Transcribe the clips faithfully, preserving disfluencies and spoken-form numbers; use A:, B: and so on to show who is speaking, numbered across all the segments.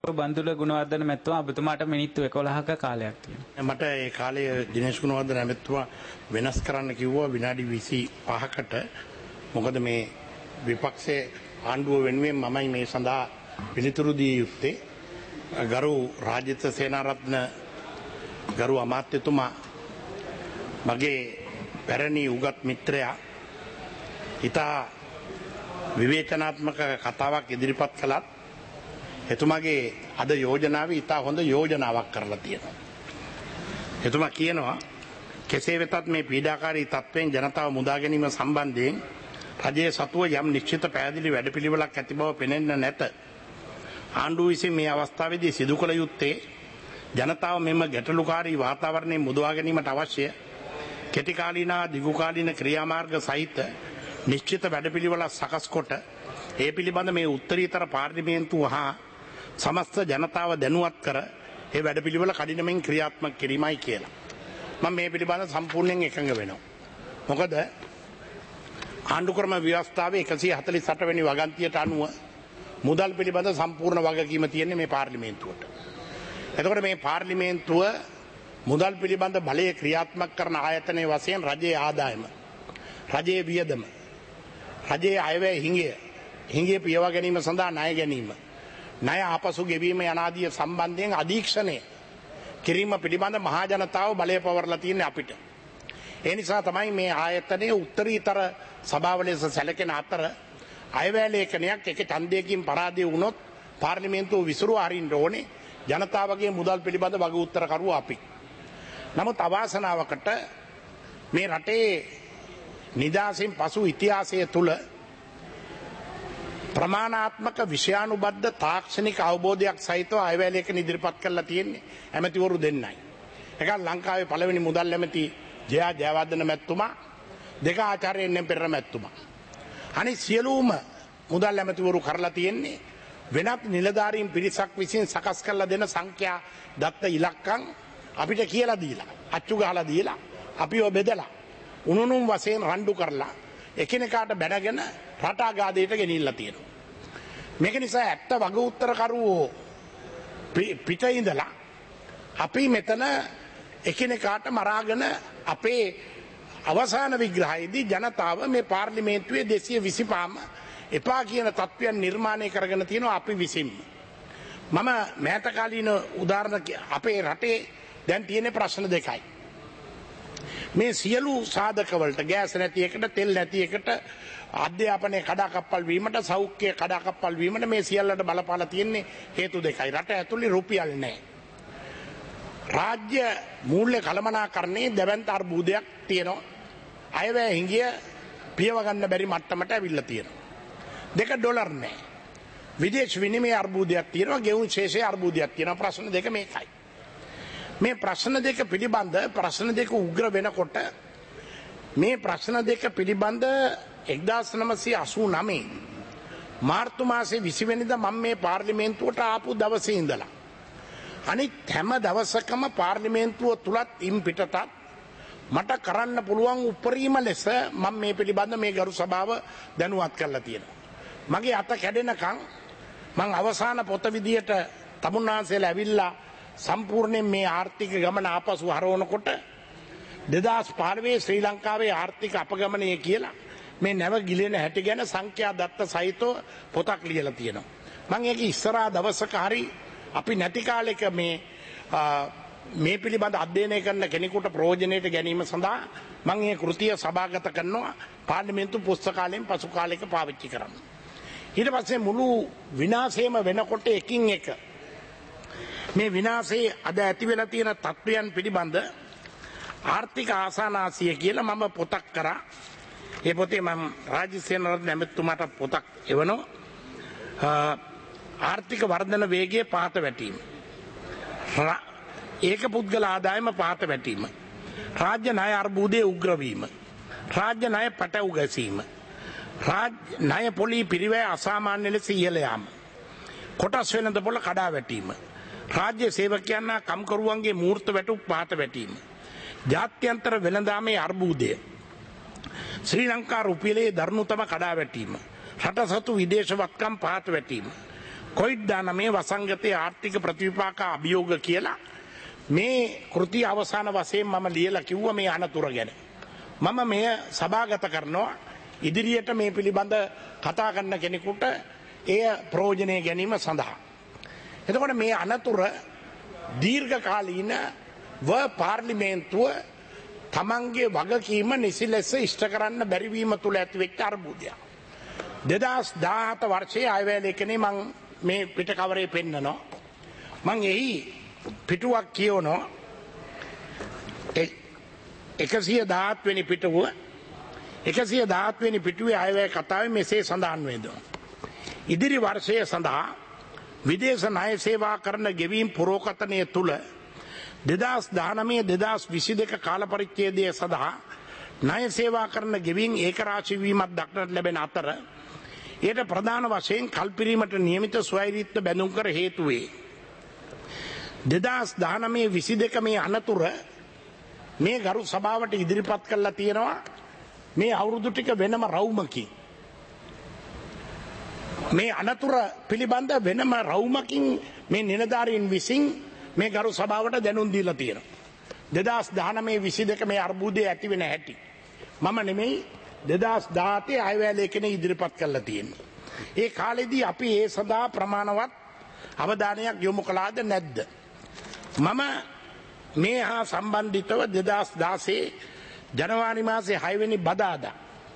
A: බන්දුල ගුණවර්ධන මැතිතුමා ඔබතුමාට මිනිත්තු එකොළහක කාලයක් තියෙනවා.
B: මට ඒ කාලයේ දිනේෂ් ගුණවර්ධන මැතිතුමා වෙනස් කරන්න කිව්වා විනාඩි විසිපහකට. මොකද මේ විපක්ෂයේ ආණ්ඩුව වෙනුවෙන් මමයි මේ සඳහා පිළිතුරු දිය යුත්තේ. ගරු රාජිත සේනාරත්න ගරු අමාත්‍යතුමා මගේ පැරණි උගත් මිත්‍රයා ඉතා විවේචනාත්මක කතාවක් ඉදිරිපත් කළත් එතුමාගේ අද යෝජනාව ඉතා හොඳ යෝජනාවක් කරලා තියෙනවා. එතුමා කියනවා කෙසේ වෙතත් මේ පීඩාකාරී තත්ත්වයෙන් ජනතාව මුදා ගැනීම සම්බන්ධයෙන් රජයේ සතුව යම් නිශ්චිත පැහැදිලි වැඩපිළිවෙලක් ඇති බව පෙනෙන්න නැත. ආණ්ඩුව විසින් මේ අවස්ථාවේදී සිදු කළ යුත්තේ ජනතාව මෙම ගැටලුකාරී වාතාවරණයෙන් මුදවා ගැනීමට අවශ්‍ය කෙටි කාලීන දිගු කාලීන ක්‍රියාමාර්ග සහිත නිශ්චිත වැඩපිළිවෙලක් සකස් කොට ඒ පිළිබඳ මේ උත්තරීතර පාර්ලිමේන්තුව හා සමස්ත ජනතාව දැනුවත් කර ඒ වැඩපිළිවෙල කඩිනමින් ක්‍රියාත්මක කිරීමයි කියලා. මම මේ පිළිබඳ සම්පූර්ණයෙන් එකඟ වෙනවා. මොකද ආණ්ඩු ක්‍රම ව්‍යවස්ථාවේ එකසිය හතළිස් අට වෙනි වගන්තියට අනුව මුදල් පිළිබඳ සම්පූර්ණ වගකීම තියෙන්නේ මේ පාර්ලිමේන්තුවට. එතකොට මේ පාර්ලිමේන්තුව මුදල් පිළිබඳ බලය ක්‍රියාත්මක කරන ආයතනයේ වශයෙන් රජයේ ආදායම, රජයේ වියදම, රජයේ අයවැය හිඟය, හිඟය පියවා ගැනීම සඳහා ණය ගැනීම, ණය ආපසු ගෙවීම යන ආදී සම්බන්ධයෙන් අධීක්ෂණය කිරීම පිළිබඳ මහා ජනතාව බලය පවරලා තියෙන්නේ අපිට. ඒ නිසා තමයි මේ ආයතනයේ උත්තරීතර සභාව ලෙස සැලකෙන අතර අයවැය ලේඛනයක් එක ඡන්දයකින් පරාදය වුණොත් පාර්ලිමේන්තුව විසිරුවා හරින්න ඕනේ. ජනතාවගේ මුදල් පිළිබඳ වග උත්තර කරුවා අපි. නමුත් අවාසනාවකට මේ රටේ නිදාසෙන් පසු ඉතිහාසය තුල ප්‍රමාණාත්මක විෂයානුබද්ධ තාක්ෂණික අවබෝධයක් සහිතව අයවැය ලේඛන ඉදිරිපත් කරලා තියෙන්නේ ඇමතිවරු දෙන්නයි. එකක් ලංකාවේ පළවෙනි මුදල් ඇමති ජයා ජයවර්ධන මැතිතුමා, දෙක ආචාර්ය එන්.එම්. පෙරේරා මැතිතුමා. අනිත් සියලුම මුදල් ඇමතිවරු කරලා තියෙන්නේ වෙනත් නිලධාරීන් පිරිසක් විසින් සකස් කරලා දෙන සංඛ්‍යා දත්ත ඉලක්කම් අපිට කියලා දීලා, අච්චු ගහලා දීලා, අපිව බෙදලා උණුණුම් වශයෙන් රණ්ඩු කරලා එකිනෙකාට බැනගෙන රට අගාධයට ගෙනිල්ලා තියෙනවා. මේක නිසා ඇත්ත වග උත්තර කරුවෝ පිට ඉඳලා අපි මෙතන එකිනෙකාට මරාගෙන අපේ අවසාන විග්‍රහයේදී ජනතාව මේ පාර්ලිමේන්තුවේ දෙසිය විසිපහම එපා කියන තත්ත්වයන් නිර්මාණය කරගෙන තියෙනවා අපි විසින්ම. මම මෑත කාලීන උදාහරණ අපේ රටේ දැන් තියෙන ප්‍රශ්න දෙකයි. මේ සියලු සාධක වලට ගෑස් නැති එකට, තෙල් නැති එකට, අධ්‍යාපනයේ කඩාකප්පල් වීමට, සෞඛ්‍ය කඩාකප්පල් වීමට මේ සියල්ලට බලපාලා තියෙන්නේ හේතු දෙකයි. රට ඇතුලේ රුපියල් නැහැ. රාජ්‍ය මූල්‍ය කළමනාකරණයේ දැවැන්ත අර්බුදයක් තියෙනවා. අයවැය හිඟිය පියව ගන්න බැරි මට්ටමට ඇවිල්ලා තියෙනවා. දෙක ඩොලර් නැහැ. විදේශ විනිමය අර්බුදයක් තියෙනවා, ගෙවුම් ශේෂයේ අර්බුදයක් තියෙනවා. ප්‍රශ්න දෙක මේකයි. මේ ප්‍රශ්න දෙක පිළිබඳ ප්‍රශ්න දෙක උග්‍ර වෙනකොට මේ ප්‍රශ්න දෙක පිළිබඳ එක්දාස් නවසිය අසූ නවය මාර්තු මාසේ විසි වෙනිදා මම මේ පාර්ලිමේන්තුවට ආපු දවසේ ඉඳලා අනිත් හැම දවසකම පාර්ලිමේන්තුව තුලත් ඉම් පිටතත් මට කරන්න පුළුවන් උපරිම ලෙස මම මේ පිළිබඳ මේ ගරු සභාව දැනුවත් කරලා තියෙනවා. මගේ අත කැඩෙනකන් මම අවසාන පොත විදියට තමුන්නාන්සේලා ඇවිල්ලා සම්පූර්ණයෙන් මේ ආර්ථික ගමන ආපසු හරවනකොට දෙදාස් පහළොව ශ්‍රී ලංකාවේ ආර්ථික අපගමනය කියලා මේ නැව ගිලෙන හැටි ගැන සංඛ්‍යා දත්ත සහිතව පොතක් ලියලා තියෙනවා. මම ඒක ඉස්සරහා දවසක හරි අපි නැති කාලෙක මේ මේ පිළිබඳ අධ්‍යයනය කරන කෙනෙකුට ප්‍රයෝජනෙට ගැනීම සඳහා මම මේ කෘතිය සභාගත කරනවා පාර්ලිමේන්තු පුස්තකාලයෙන් පසු කාලයක පාවිච්චි කරන්න. ඊට පස්සේ මුළු විනාශයම වෙනකොට එකින් එක මේ විනාශයේ අද ඇති වෙලා තියෙන තත්ත්වයන් පිළිබඳ ආර්ථික ආසානාසිය කියලා මම පොතක් කරා. ඒ පොතේ මම රාජ්‍ය සේනාරත්න ඇමතිතුමාට පොතක් එවනවා. ආර්ථික වර්ධන වේගයේ පහත වැටීම, ඒක පුද්ගල ආදායම පහත වැටීම, රාජ්‍ය ණය අර්බුදයේ උග්‍ර වීම, රාජ්‍ය ණය පැටවු ගැසීම, රාජ්‍ය ණය පොලී පිරිවැය අසාමාන්‍ය ලෙස ඉහළ යාම, කොටස් වෙනද පොළ කඩා වැටීම, රාජ්‍ය සේවකයන් හා කම්කරුවන්ගේ මූර්ත වැටුප් පහත වැටීම, ජාත්‍යන්තර වෙළඳාමේ අර්බුදය, ශ්‍රී ලංකා රුපියලේ දරුණුතම කඩා වැටීම, රට සතු විදේශ වත්කම් පහත වැටීම, කොවිඩ් දානමේ වසංගතයේ ආර්ථික ප්‍රතිවිපාක අභියෝග කියලා මේ කෘතිය අවසාන වශයෙන් මම ලියලා කිව්වා මේ අනතුර ගැන. මම මෙය සභාගත කරනවා ඉදිරියට මේ පිළිබඳ කතා කරන කෙනෙකුට එය ප්‍රයෝජනය ගැනීම සඳහා. එතකොට මේ අනතුර දීර්ඝ කාලීන ව පාර්ලිමේන්තුව තමන්ගේ වගකීම නිසි ලෙස ඉෂ්ට කරන්න බැරිවීම තුළ ඇතිවෙච්ච අර්බුදයක්. දෙදහස් දාහත වර්ෂයේ අයවැය ලේඛනයේ මම මේ පිට කවරේ පෙන්නනවා. මම එහි පිටුවක් කියවනවා. එකසිය දහහත් වෙනි පිටුව එකසිය දහහත් වෙනි පිටුවේ අයවැය කතාවේ මෙසේ සඳහන් වෙනවා. ඉදිරි වර්ෂය සඳහා විදේශ ණය සේවා කරන ගෙවීම් පුරෝකථනය තුළ දෙදහස් දහනවය දෙදහස් විසි දෙක කාල පරිච්ඡේදය සඳහා ණය සේවා කරන ගෙවීම් ඒකරාශී වීමක් දක්නට ලැබෙන අතර එයට ප්‍රධාන වශයෙන් කල්පිරීමට නියමිත ස්වෛරීත්ව බැඳුම් කර හේතු වේ. දෙදහස් දහනවය විසි දෙක මේ අනතුර මේ ගරු සභාවට ඉදිරිපත් කරලා තියෙනවා මේ අවුරුදු ටික වෙනම රවුමකින්. මේ අනතුර පිළිබඳ වෙනම රවුමකින් මේ නිලධාරීන් විසින් මේ ගරු සභාවට දැනුම් දීලා තියෙනවා. දෙදහස් දහනවය විසි දෙක මේ අර්බුදය ඇති වෙන හැටි. මම නෙමෙයි දෙදහස් දහහතේ අයවැය ලේඛනයේ ඉදිරිපත් කරලා තියෙන්නේ. ඒ කාලෙදී අපි ඒ සඳහා ප්‍රමාණවත් අවධානයක් යොමු කළාද නැද්ද? මම මේ හා සම්බන්ධිතව දෙදහස් දාසයේ ජනවාරි මාසයේ හය වෙනි බදාදා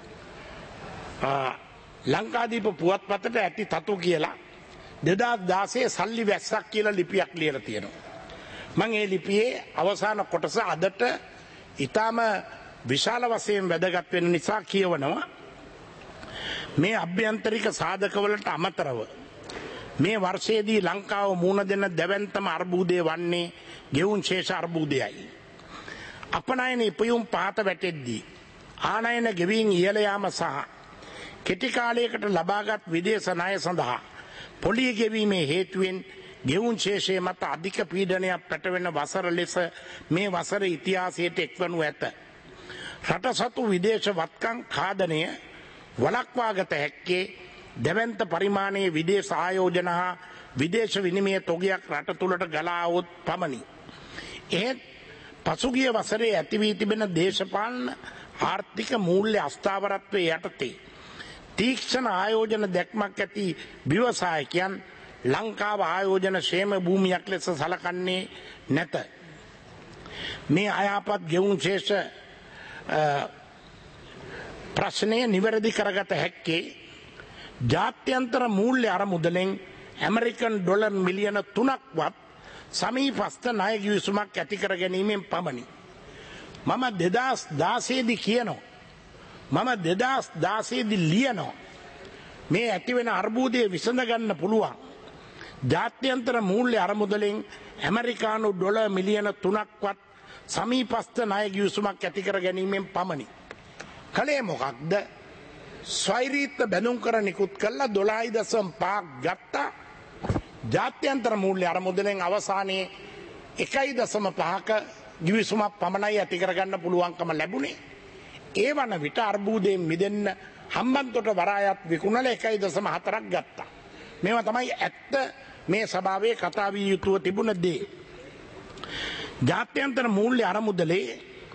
B: ලංකාදීප පුවත්පතට ඇති තතු කියලා දෙදහස් දාසයේ සල්ලි වැස්සක් කියලා ලිපියක් ලියලා තියෙනවා. මම ඒ ලිපියේ අවසාන කොටස අදට ඊටම විශාල වශයෙන් වැදගත් වෙන නිසා කියවනවා. මේ අභ්‍යන්තරික සාධකවලට අමතරව මේ වර්ෂයේදී ලංකාව මුහුණ දෙන දැවැන්තම අර්බුදය වන්නේ ගෙවුම් ශේෂ අර්බුදයයි. අපනයන ඉපයුම් පහත වැටෙද්දී ආනයන ගෙවීම් ඉහළ යාම සහ කෙටි කාලයකට ලබාගත් විදේශ ණය සඳහා පොලිය ගෙවීමේ හේතුවෙන් ගෙවුම් ශේෂයේ මත අධික පීඩනයක් පැටවෙන වසර ලෙස මේ වසර ඉතිහාසයට එක්වනු ඇත. රට සතු විදේශ වත්කම් ඛාදනය වළක්වාගත හැක්කේ දැවැන්ත පරිමාණයේ විදේශ ආයෝජන හා විදේශ විනිමය තොගයක් රට තුළට ගලා આવොත් පමණි. එහෙත් පසුගිය වසරේ ඇති වී තිබෙන දේශපාලන ආර්ථික මූල්‍ය අස්ථාවරත්වයේ යටතේ තීක්ෂණ ආයෝජන දැක්මක් ඇති ව්‍යවසායකයන් ලංකාව ආයෝජන ക്ഷേම භූමියක් ලෙස සලකන්නේ නැත. මේ අයාපත් ගෙවුම් ශේෂ ප්‍රශ්නය නිවැරදි කරගත හැක්කේ ජාත්‍යන්තර මූල්‍ය අරමුදලෙන් ඇමරිකන් ඩොලර් මිලියන තුනක්වත් සමීපස්ථ ණය ගිවිසුමක් ඇති කර ගැනීමෙන් පමණි. මම දෙදහස් දාසයේ දී කියනවා මම දෙදහස් දාසයේ දී ලියනවා මේ ඇතිවෙන අර්බුදය විසඳ ගන්න පුළුවන් ජාත්‍යන්තර මූල්‍ය අරමුදලෙන් ඇමරිකානු ඩොලර් මිලියන තුනක්වත් සමීපස්ථ ණය ගිවිසුමක් ඇති කර ගැනීමෙන් පමණි. කලේ මොකක්ද? ස්වෛරීත්ව බැඳුම් කර නිකුත් කළා දොළහයි දශම පහක් ගත්තා. ජාත්‍යන්තර මූල්‍ය අරමුදලෙන් අවසානයේ එකයි දශම පහක ගිවිසුමක් පමණයි ඇති කරගන්න පුළුවන්කම ලැබුණේ. ඒ වන විට අර්බුදයෙන් මිදෙන්න හම්බන්තොට වරායත් විකුණලා එකයි දශම හතරක් ගත්තා. මේවා තමයි ඇත්ත මේ සභාවේ කතා විය යුතුව තිබුණ දේ. ජාත්‍යන්තර මූල්‍ය අරමුදලේ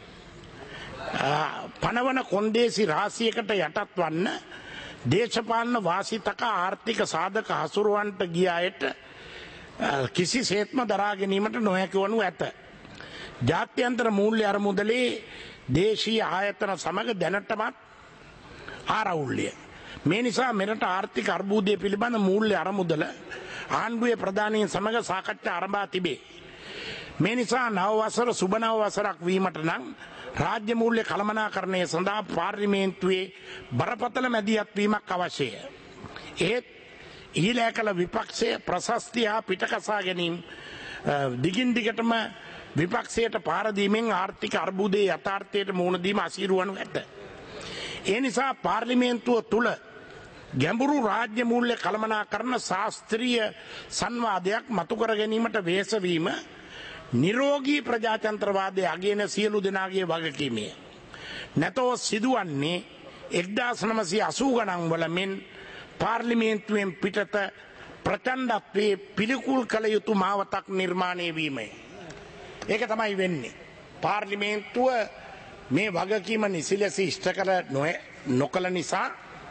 B: පනවන කොන්දේසි රාශියකට යටත් වන්න දේශපාලන වාසිතක ආර්ථික සාධක හසුරුවන්ට ගිය අයට කිසිසේත්ම දරා ගැනීමට නොහැකි වනු ඇත. ජාත්‍යන්තර මූල්‍ය අරමුදලේ දේශීය ආයතන සමග දැනටමත් ආරවුල්ය. මේ නිසා මෙරට ආර්ථික අර්බුදය පිළිබඳ මූල්‍ය අරමුදල ආණ්ඩුවේ ප්‍රධානීන් සමග සාකච්ඡා ආරම්භ තිබේ. මේ නිසා නව වසර සුබ නව වසරක් වීමට නම් රාජ්‍ය මූල්‍ය කළමනාකරණය සඳහා පාර්ලිමේන්තුවේ බරපතල මැදිහත් වීමක් අවශ්‍යය. ඒත් ඊළෑ කළ විපක්ෂය ප්‍රශස්තිය හා පිටකසා ගැනීම දිගින් දිගටම විපක්ෂයට පාර දීමෙන් ආර්ථික අර්බුදයේ යථාර්ථයට මුහුණ දීම අසීරු වනු ඇත. ඒ නිසා පාර්ලිමේන්තුව තුල ගැඹුරු රාජ්‍ය මූල්‍ය කළමනාකරණ ශාස්ත්‍රීය සංවාදයක් මතු කර ගැනීමට වෙහෙස වීම නිරෝගී ප්‍රජාතන්ත්‍රවාදයේ අගයන සියලු දෙනාගේ වගකීමය. නැතෝ සිදුවන්නේ එක්දාස් නවසිය අසූ ගණන් වල මෙන් පාර්ලිමේන්තුවෙන් පිටත ප්‍රචණ්ඩත්වයේ පිළිකුල් කළ යුතු මාවතක් නිර්මාණය වීමයි. ඒක තමයි වෙන්නේ. පාර්ලිමේන්තුව මේ වගකීම නිසිලෙස ඉෂ්ට කළ නොකළ නිසා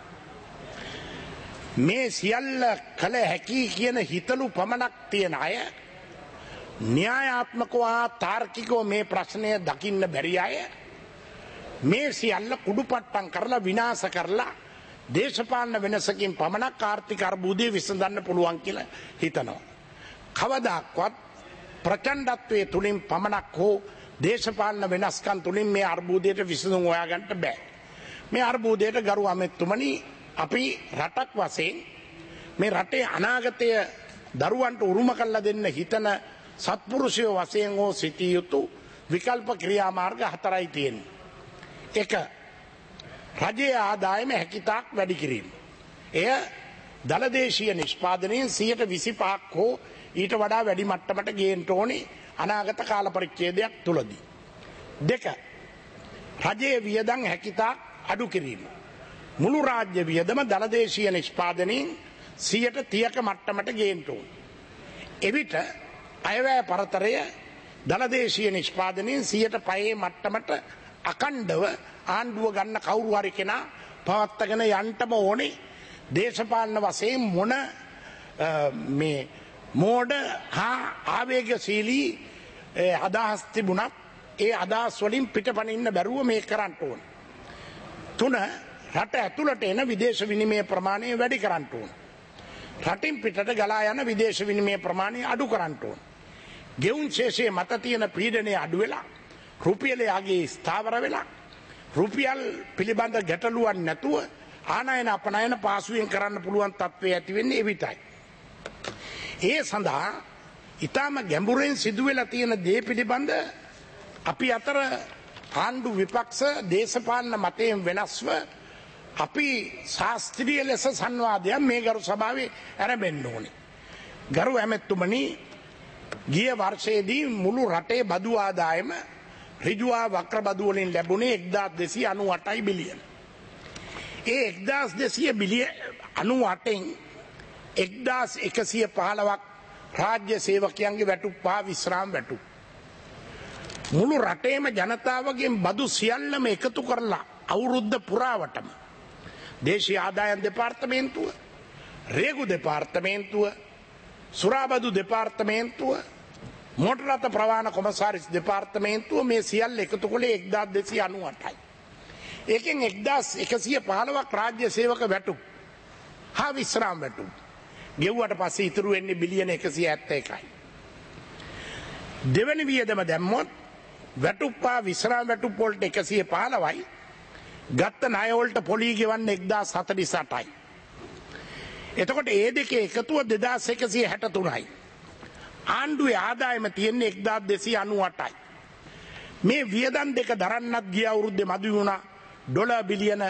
B: මේ සියල්ල කළ හැකි කියන හිතලු පමණක් තියෙන අය න්‍යායාත්මකව තාර්කිකව මේ ප්‍රශ්නය දකින්න බැරි අය මේ සියල්ල කුඩුපට්ටම් කරලා විනාශ කරලා දේශපාලන වෙනසකින් පමණක් ආර්ථික අර්බුදය විසඳන්න පුළුවන් කියලා හිතනවා. කවදාක්වත් ප්‍රචණ්ඩත්වයේ තුලින් පමණක් හෝ දේශපාලන වෙනස්කම් තුලින් මේ අර්බුදයට විසඳුම් හොයාගන්න බෑ. මේ අර්බුදයට ගරු අමෙතුමනි අපි රටක් වශයෙන් මේ රටේ අනාගතය දරුවන්ට උරුම කරලා දෙන්න හිතන සත්පුරුෂයෝ වශයෙන් හෝ සිටිය යුතු විකල්ප ක්‍රියාමාර්ග හතරයි තියෙන්නේ. එක රජයේ ආදායම හැකිතාක් වැඩි කිරීම. එය දලදේශීය නිෂ්පාදනයෙන් සියයට විසිපහක් හෝ ඊට වඩා වැඩි මට්ටමට ගේන්න ඕනේ අනාගත කාල පරිච්ඡේදයක් තුලදී. දෙක රජයේ වියදම් හැකිතාක් අඩු කිරීම. මුළු රාජ්‍ය වියදම දලදේශීය නිෂ්පාදනයෙන් සියයට තිහක මට්ටමට ගේන්න ඕනේ. එවිට අයවැය පරතරය දලදේශීය නිෂ්පාදනයෙන් සියයට පහේ මට්ටමට අකණ්ඩව ආණ්ඩුව ගන්න කවුරු හරි කෙනා පවත්වාගෙන යන්නම ඕනේ. දේශපාලන වශයෙන් මොන මේ මෝඩ හා ආවේගශීලී අදහස් තිබුණත් ඒ අදහස් වලින් පිටපණින්න බැරුව මේක කරන්න ඕන. තුන රට ඇතුළට එන විදේශ විනිමය ප්‍රමාණය වැඩි කරන්න ඕන. රටින් පිටට ගලා යන විදේශ විනිමය ප්‍රමාණය අඩු කරන්න ඕන. ගෙවුම් ශේෂයේ මත තියෙන පීඩනය අඩු වෙලා රුපියල යගේ ස්ථාවර වෙලා රුපියල් පිළිබඳ ගැටලුවක් නැතුව ආනයන අපනයන පාසුවෙන් කරන්න පුළුවන් තත්ත්වය ඇති වෙන්නේ එවිටයි. ඒ සඳහා ඊටම ගැඹුරෙන් සිදුවෙලා තියෙන දේ පිළිබඳ අපි අතර ආණ්ඩු විපක්ෂ දේශපාලන මතයෙන් වෙනස්ව අපි ශාස්ත්‍රීය ලෙස සංවාදයක් මේ ගරු සභාවේ ආරම්භෙන්න ඕනේ. ගරු ඇමතුමනි ගිය වර්ෂයේදී මුළු රටේ බදු ආදායම ඍජුවා වක්‍ර බදු වලින් ලැබුණේ එක්දාස් දෙසිය අනූඅටයි බිලියන. ඒ එක්දාස් දෙසිය බිලියන අනූඅටෙන් එක්දාස් එකසිය පහළොවක් රාජ්‍ය සේවකයන්ගේ වැටුප් පහ විශ්‍රාම වැටුප්. මුළු රටේම ජනතාවගෙන් බදු සියල්ලම එකතු කරලා අවුරුද්ද පුරාවටම දේශීය ආදායම් දෙපාර්තමේන්තුව, රේගු දෙපාර්තමේන්තුව, සුරාබදු දෙපාර්තමේන්තුව, මෝටර රථ ප්‍රවාහන කොමසාරිස් දෙපාර්තමේන්තුව මේ සියල්ල එකතු කළේ එක්දාස් දෙසිය අනූඅටයි. ඒකෙන් එක්දාස් එකසිය පහළොවක් රාජ්‍ය සේවක වැටුප් හා විශ්‍රාම වැටුප්. ගෙව්වට පස්සේ ඉතුරු වෙන්නේ බිලියන එකසිය හැත්තෑ එකයි. දෙවැනි වියදම දැම්මොත් වැටුප් හා විශ්‍රාම වැටුප් වලට එකසිය පහළොවයි. ගත්ත ණය වලට පොලී ගෙවන්න එක්දාස් හතළිස් අටයි. එතකොට ඒ දෙකේ එකතුව දෙදාස් එකසිය හැට තුනයි. ආණ්ඩුවේ ආදායම තියෙන්නේ එක්දාස් දෙසිය අනූඅටයි. මේ වියදම් දෙක දරන්නත් ගිය අවුරුද්දේ මදි වුණා ඩොලර් බිලියන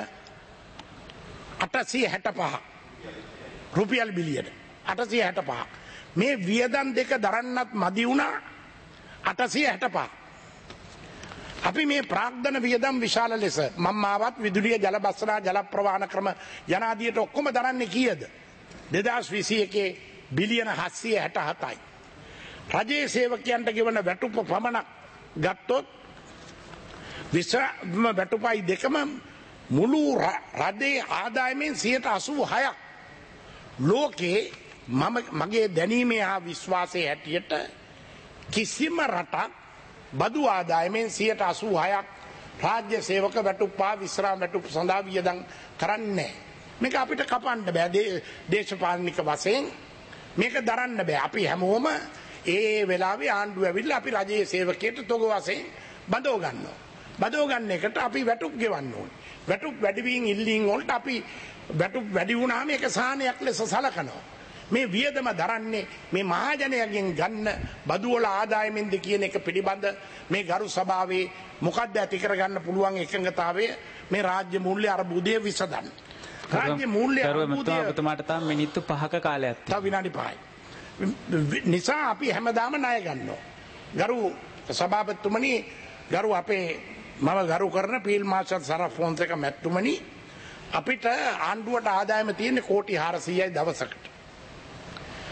B: අටසිය හැටපහ. රුපියල් බිලියන අටසිය හැටපහ. මේ වියදම් දෙක දරන්නත් මදි වුණා අටසිය හැටපහ. අපි මේ ප්‍රාග්ධන වියදම් විශාල ලෙස මම්මාවත් විදුලිය ජල බස්නා ජල ප්‍රවාහන ක්‍රම යනාදියට ඔක්කොම දරන්නේ කීයද? දෙදාස් විසි එකේ බිලියන හත්සිය හැට හතයි. රජයේ සේවකයන්ට ගෙවන වැටුප පමණක් ගත්තොත් විශ්‍රාම වැටුපයි දෙකම මුළු රටේ ආදායමෙන් සියයට අසූ හයක්. ලෝකේ මම මගේ දැනීමේ හා විශ්වාසයේ හැටියට කිසිම රටක් බදු ආදායමෙන් සියයට අසූ හයක් රාජ්‍ය සේවක වැටුප් හා විශ්‍රාම වැටුප් සඳහා වියදම් කරන්නේ. මේක අපිට කපන්න බෑ දේශපාලනික වශයෙන් මේක දරන්න බෑ. අපි හැමෝම ඒ වෙලාවේ ආණ්ඩුව ඇවිල්ලා අපි රජයේ සේවකයට තොග වශයෙන් බදව ගන්නවා. බදව ගන්න එකට අපි වැටුප් ගෙවන්න ඕනේ. වැටුප් වැඩි වීම ඉල්ලීම් වලට අපි වැටුප් වැඩි වුණාම ඒක සාහනයක් ලෙස සලකනවා. මේ වියදම දරන්නේ මේ මහජනයාගෙන් ගන්න බදු වල ආදායමෙන්ද කියන එක පිළිබඳ මේ ගරු සභාවේ මොකක්ද ඇති කරගන්න පුළුවන් එකඟතාවය මේ රාජ්‍ය මූල්‍ය අර්බුදය විසඳන්න. රාජ්‍ය මූල්‍ය අර්බුදය
A: ඔබතුමාට තාම මිනිත්තු පහක කාලයක්
B: තියෙනවා. තව විනාඩි පහයි. නිසා අපි හැමදාම ණය ගන්නවා. ගරු සභාපතිතුමනි, ගරු අපේ මම ගරු කරන පීල් මාර්ෂල් සරෆ් ෆොන්සේක මැතිතුමනි, අපිට ආණ්ඩුවට ආදායම තියෙන්නේ කෝටි හාරසීයයි දවසකට.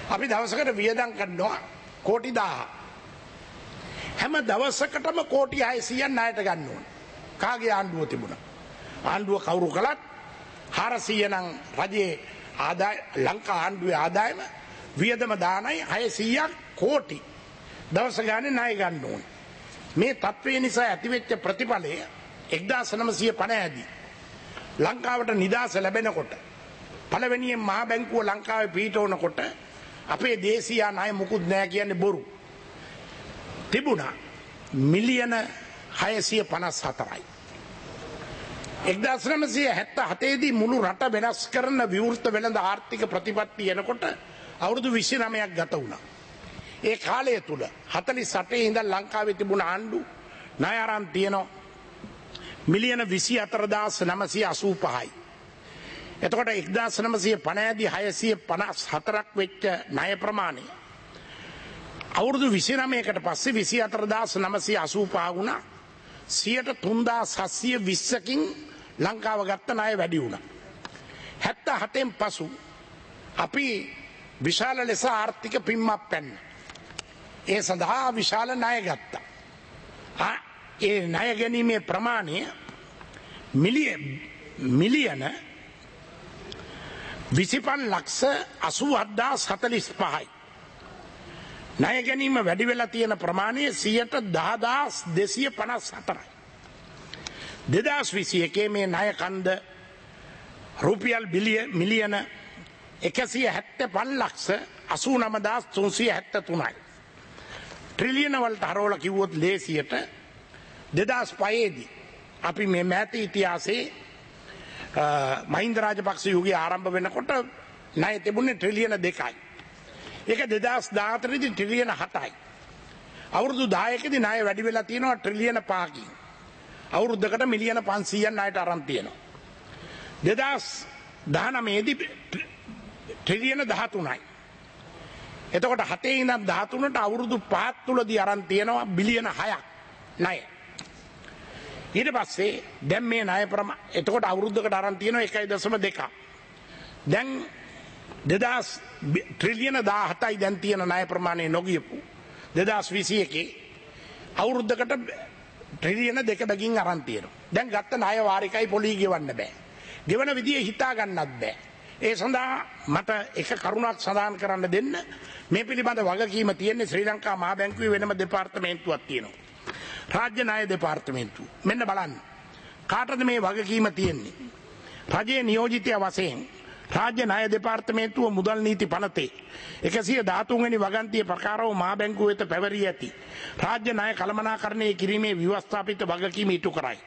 B: අපි දවසකට වියදම් කරනවා කෝටි දාහක්. හැම දවසකටම කෝටි හයසීයක් ණයට ගන්න ඕන. කාගේ ආණ්ඩුව තිබුණා? ආණ්ඩුව කවුරු කළත් හාරසීය නම් රජයේ ආදාය ලංකා ආණ්ඩුවේ ආදායම වියදම දානයි හයසීයක් කෝටි දවස ගානේ ණය ගන්න ඕන. මේ තත්ත්වය නිසා ඇතිවෙච්ච ප්‍රතිඵලය එක්දාස් නවසිය පනහේ දී ලංකාවට නිදහස ලැබෙනකොට පළවෙනියෙන් මහා බැංකුව ලංකාවේ පිහිටවනකොට අපේ දේශීය ණය මුකුත් නැහැ කියන්නේ බොරු. තිබුණා මිලියන හයසිය පනස් හතරයි. එක්දාස් නවසිය හැත්තෑ හතේ දී මුළු රට වෙනස් කරන විවෘත වෙළඳ ආර්ථික ප්‍රතිපත්ති එනකොට අවුරුදු විසි නවයක් ගත වුණා. ඒ කාලය තුල හතළිස් අටේ ඉඳන් ලංකාවේ තිබුණ ආණ්ඩු ණය අරන් තියෙනවා මිලියන විසි හතර හදාස් නවසිය අසූ පහයි. එතකොට එක්දාස් නවසිය පනහේ දී හයසිය පනස් හතරක් වෙච්ච ණය ප්‍රමාණය අවුරුදු විසි නවයකට පස්සේ විසි හතර හදාස් නවසිය අසූ පහ වුණා. සියයට තුන්දාස් හත්සිය විස්සකින් ලංකාව ගත්ත ණය වැඩි වුණා. හැත්තෑ හතෙන් පසු අපි විශාල ලෙස ආර්ථික පිම්මක් පැන්න. ඒ සඳහා විශාල ණය ගත්තා. ඒ ණය ගැනීමේ ප්‍රමාණය මිලියන විසිපන් ලක්ෂ අසූ හත්දාස් හතළිස් පහයි. ණය ගැනීම වැඩි වෙලා තියෙන ප්‍රමාණය සියයට දහදාස් දෙසිය පනස් හතරයි. දෙදාස් විසි එකේ මේ ණය කන්ද රුපියල් බිලියන මිලියන එකසිය හැත්තෑ පහ ලක්ෂ අසූ නවදාස් තුන්සිය හැත්තෑ තුනයි. ට්‍රිලියන වලට හරවලා කිව්වොත් ලේසියට දෙදාස් පහේ දී අපි මේ මෑත ඉතිහාසයේ මහින්ද රාජපක්ෂ යුගයේ ආරම්භ වෙනකොට ණය තිබුණේ ට්‍රිලියන දෙකයි. ඒක දෙදාස් දාහතර දී ට්‍රිලියන හතයි. අවුරුදු දහයකදී ණය වැඩි වෙලා තියෙනවා ට්‍රිලියන පහකින්. අවුරුද්දකට මිලියන පන්සීයක් ණයට අරන් තියෙනවා. දෙදාස් දහනවයේ දී ට්‍රිලියන දහතුනයි. එතකොට හතේ ඉඳන් දහතුනට අවුරුදු පහක් තුලදී අරන් තියෙනවා බිලියන හයක් ණය. ඊට පස්සේ දැන් මේ ණය ප්‍රමාණය එතකොට අවුරුද්දකට අරන් තියෙනවා එකයි දශම දෙකක්. දැන් දෙදාස් ට්‍රිලියන දාහතයි දැන් තියෙන ණය ප්‍රමාණය නොගියපු දෙදාස් විසි එකේ අවුරුද්දකට ට්‍රිලියන දෙක බැගින් අරන් තියෙනවා. දැන් ගත්ත ණය වාරිකයි පොලී ගෙවන්න බෑ. ගෙවන විදිය හිතා ගන්නත් බෑ. ඒ සඳහා මට එක කරුණක් සඳහන් කරන්න දෙන්න. මේ පිළිබඳ වගකීම තියෙන්නේ ශ්‍රී ලංකා මහා බැංකුවේ වෙනම දෙපාර්තමේන්තුවක් තියෙනවා. රාජ්‍ය ණය දෙපාර්තමේන්තුව. මෙන්න බලන්න. කාටද මේ වගකීම තියෙන්නේ? රජයේ නියෝජිතය වශයෙන් රාජ්‍ය ණය දෙපාර්තමේන්තුව මුදල් නීති පනතේ එකසිය දහතුන් වෙනි වගන්තිය ප්‍රකාරව මහා බැංකුව වෙත පැවරී ඇති රාජ්‍ය ණය කළමනාකරණය කිරීමේ ව්‍යවස්ථාපිත වගකීම ඉටු කරයි.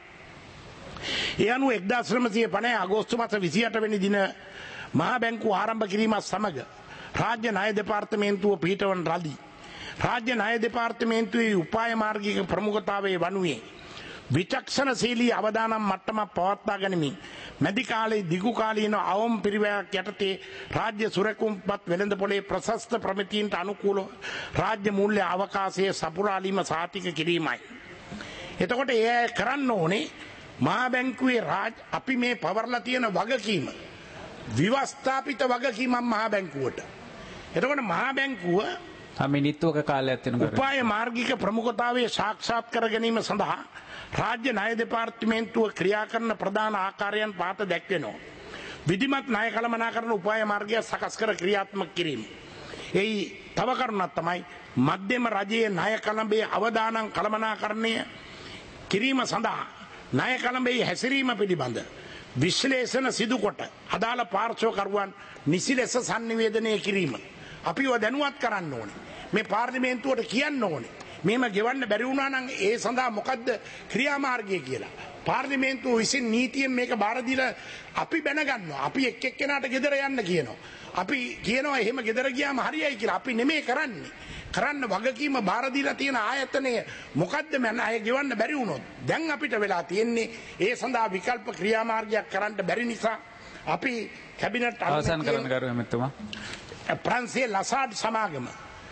B: ඒ අනුව එක්දාස් නවසිය පනහේ අගෝස්තු මාස විසි අට වෙනි දින මහා බැංකුව ආරම්භ කිරීමත් සමග රාජ්‍ය ණය දෙපාර්තමේන්තුව පිහිටවන ලදී. රාජ්‍ය ණය දෙපාර්තමේන්තුවේ උපාය මාර්ගික ප්‍රමුඛතාවයේ වනුයේ විචක්ෂණශීලී අවදානම් මට්ටමක් පවත්වා ගනිමින් මැදි කාලයේ දිගු කාලීන අවම පිරිවැයක් යටතේ රාජ්‍ය සුරකුම්පත් වෙළඳපොලේ ප්‍රශස්ත ප්‍රමිතීන්ට අනුකූලව රාජ්‍ය මූල්‍ය අවකාශයේ සපුරාලීම සාතික කිරීමයි. එතකොට ඒ කරන්න ඕනේ මහා බැංකුවේ රාජ් අපි මේ පවර්ලා තියෙන වගකීම විවස්ථාපිත වගකීමක් මහා බැංකුවට. එතකොට මහා බැංකුව
A: මිනිත්තුවක කාලයක් වෙනවා.
B: උපාය මාර්ගික ප්‍රමුඛතාවයේ සාක්ෂාත් කර ගැනීම සඳහා රාජ්‍ය ණය දෙපාර්තමේන්තුව ක්‍රියා කරන ප්‍රධාන ආකාරයන් පහත දැක්වෙනවා. විධිමත් ණය කළමනාකරණ උපාය මාර්ගය සකස් කර ක්‍රියාත්මක කිරීම. එයි තව කරුණක් තමයි මධ්‍යම රජයේ ණය කළඹේ අවදානම් කළමනාකරණය කිරීම සඳහා ණය කළඹේ හැසිරීම පිළිබඳ විශ්ලේෂණ සිදු කොට අදාළ පාර්ශ්වකරුවන් නිසි ලෙස sannivedanaya කිරීම. අපිව දැනුවත් කරන්න ඕනේ. මේ පාර්ලිමේන්තුවට කියන්න ඕනේ. මෙහෙම ගෙවන්න බැරි වුණා නම් ඒ සඳහා මොකද්ද ක්‍රියාමාර්ගය කියලා. පාර්ලිමේන්තුව විසින් නීතියෙන් මේක බාර දීලා අපි බැන ගන්නවා. අපි එක් එක්කෙනාට ගෙදර යන්න කියනවා. අපි කියනවා එහෙම ගෙදර ගියාම හරියයි කියලා. අපි නෙමෙයි කරන්නේ. කරන්න වගකීම බාර දීලා තියෙන ආයතනය මොකද්ද මම අය ගෙවන්න බැරි වුණොත්. දැන් අපිට වෙලා තියෙන්නේ ඒ සඳහා විකල්ප ක්‍රියාමාර්ගයක් කරන්න බැරි නිසා අපි කැබිනට්
A: අවසන් කරන්න ගරු එමෙතුමා.
B: ප්‍රංශයේ ලසාඩ් සමාගම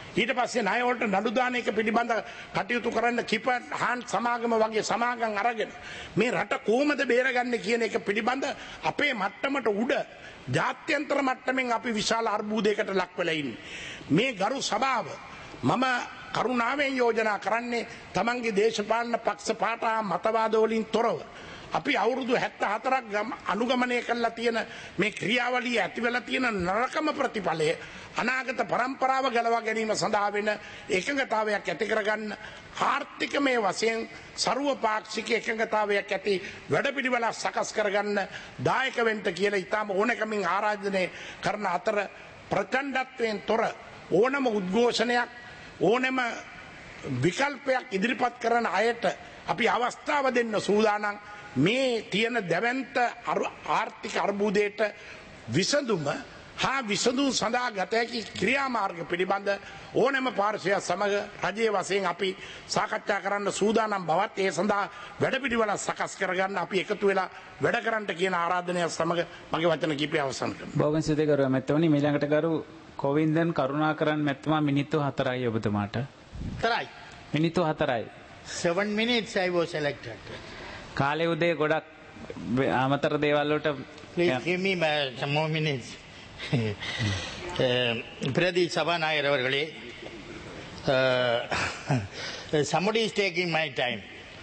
B: ඊට පස්සේ ණය වලට නඩු දාන එක පිළිබඳ කටයුතු කරන්න කිප හාන් සමාගම වගේ සමාගම් අරගෙන මේ රට කොහොමද බේරගන්නේ කියන එක පිළිබඳ අපේ මට්ටමට උඩ ජාත්‍යන්තර මට්ටමින් අපි විශාල අර්බුදයකට ලක් වෙලා ඉන්නේ. මේ ගරු සභාව මම කරුණාවෙන් යෝජනා කරන්නේ තමන්ගේ දේශපාලන පක්ෂ පාඨා මතවාද වලින් තොරව අපි අවුරුදු හැත්තෑ හතරක් අනුගමනය කරලා තියෙන මේ ක්‍රියාවලිය ඇති වෙලා තියෙන නරකම ප්‍රතිඵලය අනාගත પરම්පරාව ගලවා ගැනීම සඳහා වෙන එකඟතාවයක් ඇති කරගන්න ආර්ථිකමය වශයෙන් ਸਰව පාක්ෂික එකඟතාවයක් ඇති වැඩපිළිවෙලක් සකස් කරගන්න දායක වෙන්න කියලා ඊටම ඕනකමින් ආරාධනය කරන අතර ප්‍රචණ්ඩත්වයෙන් තොර ඕනම උද්ඝෝෂණයක් ඕනම විකල්පයක් ඉදිරිපත් කරන අයට අපි අවස්ථාව දෙන්න සූදානම් මේ තියෙන දැවැන්ත ආර්ථික අර්බුදයට විසඳුම හා විසඳුම් සඳහා ගත හැකි ක්‍රියාමාර්ග පිළිබඳ ඕනෑම පාර්ශ්වය සමග රජයේ වශයෙන් අපි සාකච්ඡා කරන්න සූදානම් බවත් ඒ සඳහා වැඩපිළිවෙල සකස් කරගන්න අපි එකතු වෙලා වැඩ කරන්න කියන ආරාධනය සමග මගේ වචන කිහිපය අවසන් කරනවා.
A: බෝගන් සිතේ කරුව මැතිතුමනි මීළඟට කරු කොවින්දන් කරුණාකරන් මැතිතුමා මිනිත්තු හතරයි ඔබතුමාට.
C: හතරයි.
A: මිනිත්තු හතරයි.
C: seven minutes I was elected.
A: කාලේ උදේ ගොඩක් අමතර දේවල් වලට
C: Please give me some more minutes. பிரதி சபாநாயகர் அவர்களே, somebody is taking my time.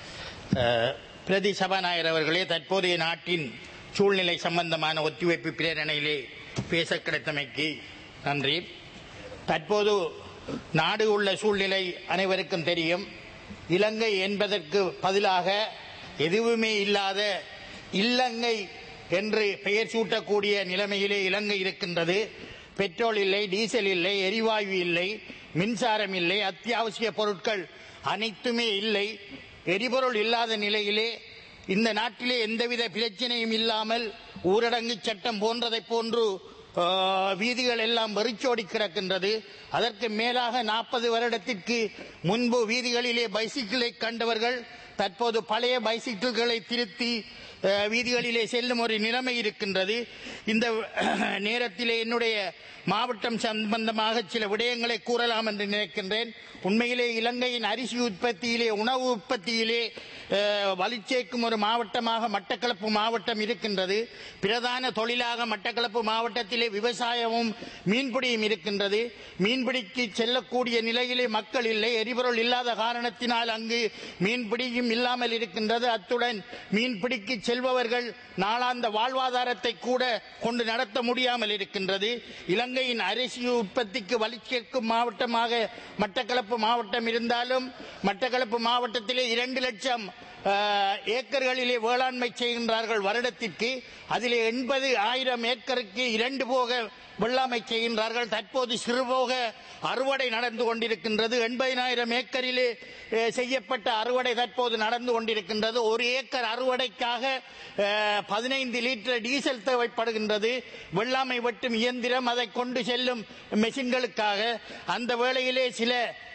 C: பிரதி சபாநாயகர் அவர்களே, தற்போதைய நாட்டின் சூழ்நிலை சம்பந்தமான ஒத்திவைப்பு பிரேரணையிலே பேச கிடைத்தமைக்கு நன்றி. தற்போது நாடு உள்ள சூழ்நிலை அனைவருக்கும் தெரியும். இலங்கை என்பதற்கு பதிலாக எதுவுமே இல்லாத இலங்கை என்று பெயர் சூட்டக்கூடிய நிலைமையிலே இலங்கை இருக்கின்றது. பெட்ரோல் இல்லை, டீசல் இல்லை, எரிவாயு இல்லை, மின்சாரம் இல்லை, அத்தியாவசிய பொருட்கள் அனைத்துமே இல்லை. எரிபொருள் இல்லாத நிலையிலே இந்த நாட்டிலே எந்தவித பிரச்சனையும் இல்லாமல் ஊரடங்கு சட்டம் போன்றதை போன்று வீதிகள் எல்லாம் வெறிச்சோடி கிடக்கின்றது. அதற்கு மேலாக நாற்பது வருடத்திற்கு முன்பு வீதிகளிலே பைசிக்கிளை கண்டவர்கள் தற்போது பழைய பைசிக்கிள்களை திருத்தி வீதிகளிலே செல்லும் ஒரு நிலைமை இருக்கின்றது. இந்த நேரத்திலே என்னுடைய மாவட்டம் சம்பந்தமாக சில விடயங்களை கூறலாம் என்று நினைக்கின்றேன். உண்மையிலே இலங்கையின் அரிசி உற்பத்தியிலே, உணவு உற்பத்தியிலே வலிச்சேர்க்கும் ஒரு மாவட்டமாக மட்டக்களப்பு மாவட்டம் இருக்கின்றது. பிரதான தொழிலாக மட்டக்களப்பு மாவட்டத்திலே விவசாயமும் மீன்பிடியும் இருக்கின்றது. மீன்பிடிக்கு செல்லக்கூடிய நிலையிலே மக்கள் இல்லை. எரிபொருள் இல்லாத காரணத்தினால் அங்கு மீன்பிடியும் இல்லாமல் இருக்கின்றது. அத்துடன் மீன்பிடிக்கு செல்பவர்கள் நாளாந்த வாழ்வாதாரத்தை கூட கொண்டு நடத்த முடியாமல் இருக்கின்றது. இலங்கையின் அரிசி உற்பத்திக்கு வலிச்சேர்க்கும் மாவட்டமாக மட்டக்களப்பு மாவட்டம் இருந்தாலும் மட்டக்களப்பு மாவட்டத்திலே இரண்டு லட்சம் ஏக்கர்களிலே வேளாண்மை செய்கின்றார்கள் வருடத்திற்கு. அதிலே எண்பது ஆயிரம் ஏக்கருக்கு இரண்டு போக வெள்ளாமை செய்கின்றார்கள். தற்போது சிறுபோக அறுவடை நடந்து கொண்டிருக்கின்றது. எண்பதாயிரம் ஏக்கரிலே செய்யப்பட்ட அறுவடை தற்போது நடந்து கொண்டிருக்கின்றது. ஒரு ஏக்கர் அறுவடைக்காக பதினைந்து லிட்டர் டீசல் தேவைப்படுகின்றது. வெள்ளாமை வெட்டும் இயந்திரம், அதை கொண்டு செல்லும் மெஷின்களுக்காக. அந்த வேளையிலே சில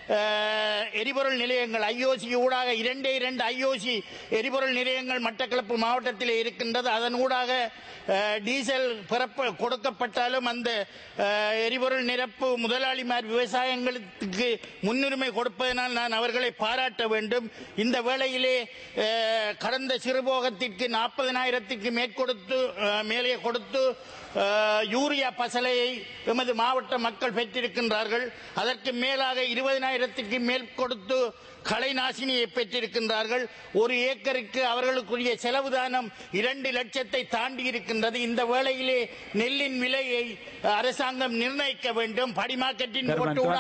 C: எரிபொருள் நிலையங்கள் ஐஓசி ஊடாக இரண்டே இரண்டு ஐஓசி எரிபொருள் நிலையங்கள் மட்டக்களப்பு மாவட்டத்தில் இருக்கின்றது. அதன் ஊடாக டீசல் கொடுக்கப்பட்டாலும் அந்த எரிபொருள் நிரப்பு முதலாளிமார் விவசாயங்களுக்கு முன்னுரிமை கொடுப்பதனால் நான் அவர்களை பாராட்ட வேண்டும். இந்த வேளையிலே கடந்த சிறுபோகத்திற்கு நாற்பதனாயிரத்திற்கு மேற்கொடுத்து மேலே கொடுத்து யூரியா பசலையை எமது மாவட்ட மக்கள் பெற்றிருக்கின்றார்கள். அதற்கு மேலாக இருபதனாயிரத்திற்கு மேல் கொடுத்து களை நாசினியை பெற்றிருக்கின்றார்கள். ஒரு ஏக்கருக்கு அவர்களுக்குரிய செலவு தானம் இரண்டு லட்சத்தை தாண்டி இருக்கின்றது. இந்த வேளையிலே நெல்லின் விலையை அரசாங்கம் நிர்ணயிக்க வேண்டும். படிமார்க்கெட்டின்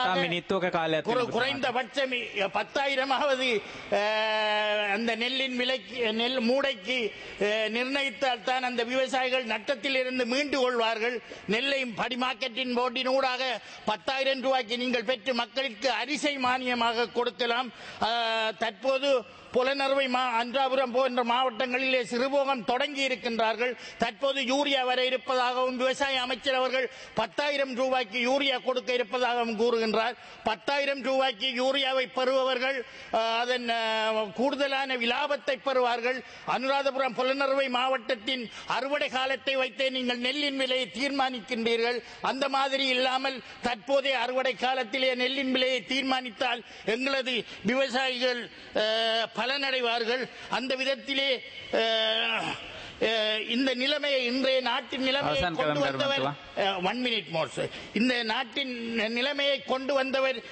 C: குறைந்தபட்சம் பத்தாயிரமாவது அந்த நெல்லின் விலைக்கு, நெல் மூடைக்கு நிர்ணயித்தால் தான் அந்த விவசாயிகள் நட்டத்தில் இருந்து மீண்டு கொள்வார்கள். நெல்லை படிமார்க்கெட்டின் போர்டின் ஊடாக பத்தாயிரம் ரூபாய்க்கு நீங்கள் பெற்று மக்களுக்கு அரிசி மானியமாக கொடுக்கலாம். தற்போது புலனறுவை மா அன்றாபுரம் போன்ற மாவட்டங்களிலே சிறுபோகம் தொடங்கி இருக்கின்றார்கள். தற்போது யூரியா வர இருப்பதாகவும் விவசாய அமைச்சர் அவர்கள் பத்தாயிரம் ரூபாய்க்கு யூரியா கொடுக்க இருப்பதாகவும் கூறுகின்றார். பத்தாயிரம் ரூபாய்க்கு யூரியாவை பெறுபவர்கள் அதன் கூடுதலான லாபத்தை பெறுவார்கள். அனுராதபுரம் புலனறுவை மாவட்டத்தின் அறுவடை காலத்தை வைத்தே நீங்கள் நெல்லின் விலையை தீர்மானிக்கின்றீர்கள். அந்த மாதிரி இல்லாமல் தற்போதைய அறுவடை காலத்திலே நெல்லின் விலையை தீர்மானித்தால் எங்களது விவசாயிகள் பலனடைவார்கள். அந்த விதத்திலே இந்த நிலைமையை இன்றைய நாட்டின் நிலைமையை கொண்டு வந்தவர் ஒன் மினிட் மோர் இந்த நாட்டின் நிலைமையை கொண்டு வந்தவர்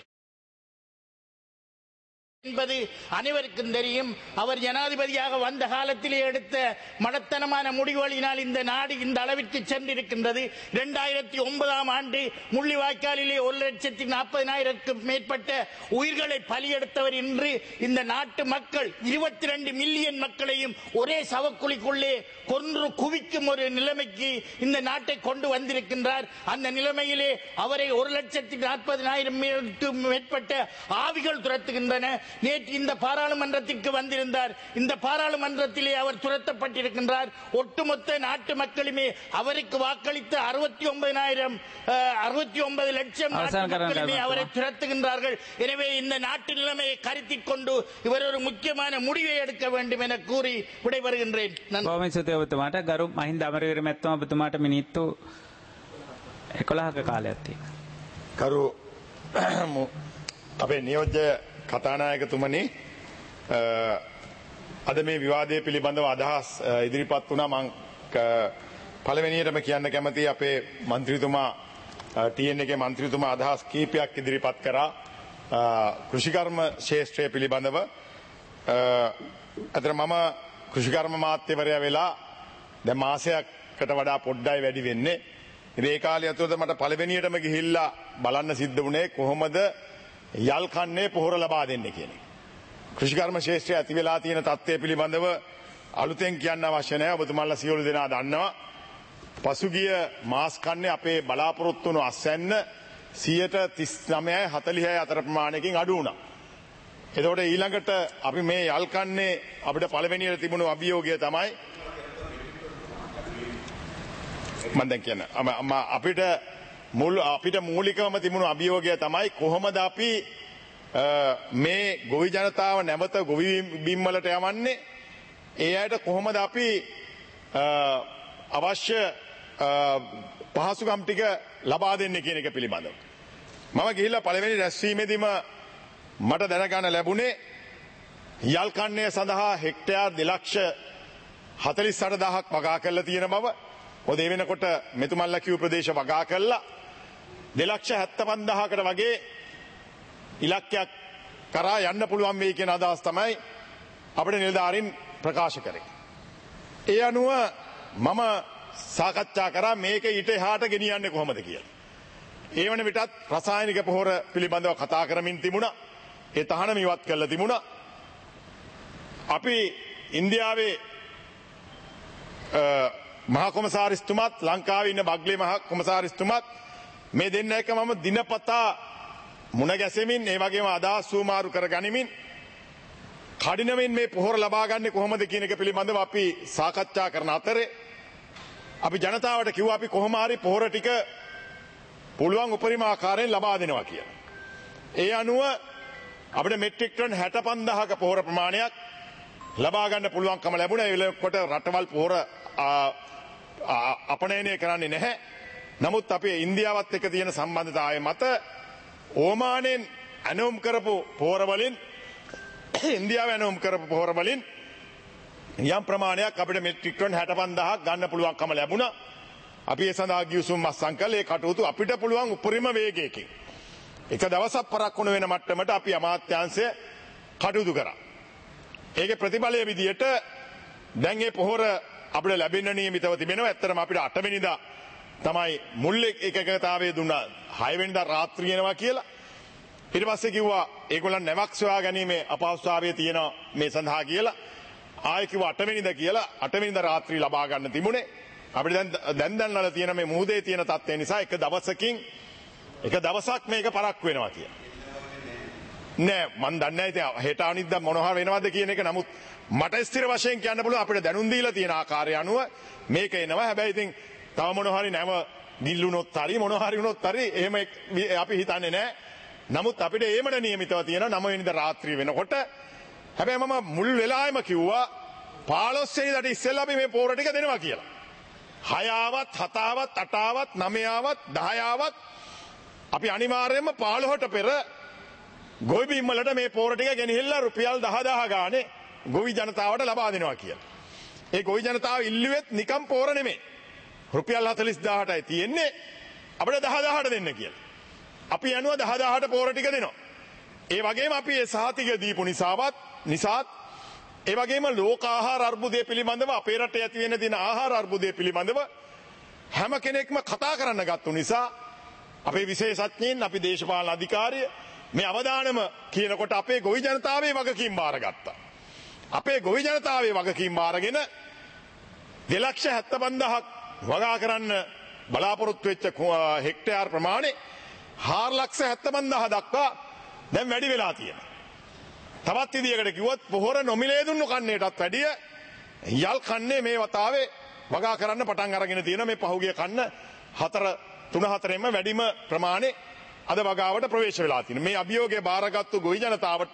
C: என்பது அனைவருக்கும் தெரியும். அவர் ஜனாதிபதியாக வந்த காலத்திலே எடுத்த மடத்தனமான முடிவுகளினால் இந்த நாடு இந்த அளவிற்கு சென்றிருக்கின்றது. இரண்டாயிரத்தி ஒன்பதாம் ஆண்டு முள்ளிவாய்க்காலிலே ஒரு லட்சத்தி நாற்பதினாயிரத்துக்கும் மேற்பட்ட உயிர்களை பலியெடுத்தவர் இன்று இந்த நாட்டு மக்கள் இருபத்தி ரெண்டு மில்லியன் மக்களையும் ஒரே சவக்குழிக்குள்ளே கொன்று குவிக்கும் ஒரு நிலைமைக்கு இந்த நாட்டை கொண்டு வந்திருக்கின்றார். அந்த நிலைமையிலே அவரை ஒரு லட்சத்தி நாற்பதினாயிரம் மேற்பட்ட ஆவிகள் துரத்துகின்றன. நேற்று இந்த பாராளுமன்றத்திற்கு வந்திருந்தார். இந்த பாராளுமன்றத்திலே அவர் துரத்தப்பட்டிருக்கின்றார். ஒட்டுமொத்த நாட்டு மக்களுமே அவருக்கு வாக்களித்த அறுபத்தி ஒன்பதாயிரம் அறுபத்தி ஒன்பது லட்சம் மக்களுமே அவரை துரத்துகின்றார்கள். எனவே இந்த நாட்டு நிலைமையை கருத்தில் கொண்டு இவர் ஒரு முக்கியமான முடிவை எடுக்க வேண்டும் என கூறி விடைபெறுகின்றேன்.
A: ගරු මහින්ද අමරවීර මැතිතුමා ඔබතුමාට මිනිත්තු එකොළහක කාලයක් තියෙනවා.
D: කරු අපේ නියෝජ්‍ය කතානායකතුමනි අද මේ විවාදය පිළිබඳව අදහස් ඉදිරිපත් වුණා. මම පළවෙනියටම කියන්න කැමතියි අපේ മന്ത്രിතුමා ටීඑන් එකේ മന്ത്രിතුමා අදහස් කීපයක් ඉදිරිපත් කරා කෘෂිකර්ම ශාස්ත්‍රය පිළිබඳව. අතර මම කෘෂිකර්ම මාත්‍යවරයා වෙලා දැන් මාසයකට වඩා පොඩ්ඩයි වැඩි වෙන්නේ. ඉතින් ඒ කාලය ඇතුළත මට පළවෙනියටම ගිහිල්ලා බලන්න සිද්ධ වුණේ කොහොමද යල් කන්නේ පොහොර ලබා දෙන්නේ කියන එක. කෘෂිකර්ම ශාස්ත්‍රය ඇති වෙලා තියෙන තත්ත්වය පිළිබඳව අලුතෙන් කියන්න අවශ්‍ය නැහැ. ඔබතුමාලා සියලු දෙනා දන්නවා. පසුගිය මාස් කන්නේ අපේ බලාපොරොත්තු වුණු අස්වැන්න සියයට තිස් නවයයි හතළිහයි අතර ප්‍රමාණයකින් අඩු වුණා. එතකොට ඊළඟට අපි මේ යල් කන්නේ අපිට පළවෙනියට තිබුණු අභියෝගය තමයි මම දැන් කියන්න අපිට මුල් අපිට මූලිකවම තිබුණු අභියෝගය තමයි කොහොමද අපි මේ ගොවි ජනතාව නැවත ගොවි බිම් වලට යවන්නේ, ඒ අයට කොහොමද අපි අවශ්‍ය පහසුකම් ටික ලබා දෙන්නේ කියන එක පිළිබඳව. මම ගිහිල්ලා පළවෙනි රැස්වීමේදීම මට දැනගන්න ලැබුණේ යල් කන්නේ සඳහා හෙක්ටයාර් දෙලක්ෂ හතළිස් අට දහසක් වගා කරලා තියෙන බව. ඔය ඒ වෙනකොට මෙතුමල්ලා කිව් ප්‍රදේශ වගා කරලා දෙලක්ෂ හැත්තෑ පන්දාහකට වගේ ඉලක්කයක් කරා යන්න පුළුවන් වෙයි කියන අදහස් තමයි අපේ නිලධාරීන් ප්‍රකාශ කරේ. ඒ අනුව මම සාකච්ඡා කරා මේක ඊට එහාට ගෙනියන්නේ කොහොමද කියලා. ඒ වන විටත් රසායනික පොහොර පිළිබඳව කතා කරමින් තිබුණා. ඒ තහනම ඉවත් කරලා තිබුණා. අපි ඉන්දියාවේ මහා කොමසාරිස්තුමාත් ලංකාවේ ඉන්න බග්ලේ මහා කොමසාරිස්තුමාත් මේ දෙන්න එක මම දිනපතා මුණ ගැසෙමින් ඒ වගේම අදහස් සූමාරු කර ගනිමින් කඩිනමින් මේ පොහොර ලබා ගන්න කොහොමද කියන එක පිළිබඳව අපි සාකච්ඡා කරන අතරේ අපි ජනතාවට කිව්වා අපි කොහොම හරි පොහොර ටික පුළුවන් උපරිම ආකාරයෙන් ලබා දෙනවා කියලා. ඒ අනුව අපිට මෙට්‍රික් ටන් හැට පන්දාහක පොහොර ප්‍රමාණයක් ලබා ගන්න පුළුවන්කම ලැබුණා. ඒ වෙලාවට රටවල් පොහොර අපනයනය කරන්නේ නැහැ. නමුත් අපේ ඉන්දියාවත් එක්ක තියෙන සම්බන්ධතාවය මත ඕමානෙන් ඇනවුම් කරපු පොහොර වලින් ඉන්දියාව ඇනවුම් කරපු පොහොර වලින් යම් ප්‍රමාණයක් අපිට මෙට්‍රික් ටන් හැට පන්දාහක් ගන්න පුළුවන්කම ලැබුණා. අපි ඒ සඳහා ගිවිසුම් මස්සම් කළේ කටයුතු අපිට පුළුවන් උපරිම වේගයකින් එක දවසක් පරක් වුණ වෙන මට්ටමට අපි අමාත්‍යාංශය කටයුතු කරා. ඒකේ ප්‍රතිඵලය විදියට දැන් මේ පොහොර අපිට ලැබෙන්න නියමිතව තිබෙනවා. ඇත්තටම අපිට අට වෙනිදා තමයි මුල් එකකතාවයේ දුන්නා හය වෙනිදා රාත්‍රිය එනවා කියලා. ඊට පස්සේ කිව්වා ඒගොල්ලන් නැවක් සොයා ගැනීමේ අපහසුතාවය තියෙනවා මේ සඳහා කියලා. ආයෙ කිව්වා අට වෙනිදා කියලා. අට වෙනිදා රාත්‍රිය ලබා ගන්න තිබුණේ. අපිට දැන් දැන් දැන්වල තියෙන මේ මුහුදේ තියෙන තත්ත්වය නිසා එක දවසකින් එක දවසක් මේක පරක්කු වෙනවා කියලා. නෑ මන් දන්නේ නැහැ ඉතින් හෙට අනිද්දා මොනවා වෙනවද කියන එක. නමුත් මට ස්ථිර වශයෙන් කියන්න පුළුවන් අපිට දැනුම් දීලා තියෙන ආකාරය අනුව මේක එනවා. හැබැයි ඉතින් තව මොනවා හරි නැව නිල්ලුනොත් හරි මොනවා හරි වුණොත් හරි එහෙම අපි හිතන්නේ නැහැ. නමුත් අපිට ඒමඩ නියමිතව තියෙන නව වෙනිදා රාත්‍රිය වෙනකොට. හැබැයි මම මුල් වෙලාවෙම කිව්වා පහළොස් වෙනිදාට ඉස්සෙල්ලා අපි මේ පෝර ටික දෙනවා කියලා. හයාවත් හතාවත් අටාවත් නවයාවත් දහයාවත් අපි අනිවාර්යයෙන්ම පහළොවට පෙර ගොවි බිම් වලට මේ පෝර ටික ගෙනහිල්ලා රුපියල් දහදාහ ගානේ ගොවි ජනතාවට ලබා දෙනවා කියලා. ඒ ගොවි ජනතාව ඉල්ලුවෙත් නිකම් පෝර නෙමෙයි. රුපියල් හතළිස් දාහටයි තියෙන්නේ අපිට දහදාහට දෙන්න කියලා. අපි යනවා දහදාහට පෝර ටික දෙනවා. ඒ වගේම අපි ඒ සහතික දීපු නිසාවත් නිසාත් ඒ වගේම ලෝක ආහාර අර්බුදය පිළිබඳව අපේ රටේ ඇති වෙන දින ආහාර අර්බුදය පිළිබඳව හැම කෙනෙක්ම කතා කරන්න ගත්තු නිසා අපේ විශේෂඥයින් අපි දේශපාලන අධිකාරිය මේ අවදානම කියනකොට අපේ ගොවි ජනතාවේ වගකීම් බාරගත්තා. අපේ ගොවි ජනතාවේ වගකීම් බාරගෙන දෙලක්ෂ හැත්තෑ පන්දාහක් වගා කරන්න බලාපොරොත්තු වෙච්ච හෙක්ටයාර් ප්‍රමාණය හාරලක්ෂ හැත්තෑ පන්දාහ දක්වා දැන් වැඩි වෙලා තියෙනවා. තවත් විදියකට කිව්වොත් පොහොර නොමිලේ දුන්නු කන්නේටත් වැඩිය යල් කන්නේ මේ වතාවේ වගා කරන්න පටන් අරගෙන තියෙන මේ පහුගිය කන්න හතර තුන හතරෙන්ම වැඩිම ප්‍රමාණය අද වගාවට ප්‍රවේශ වෙලා තියෙනවා. මේ අභියෝගය බාරගත්තු ගොවි ජනතාවට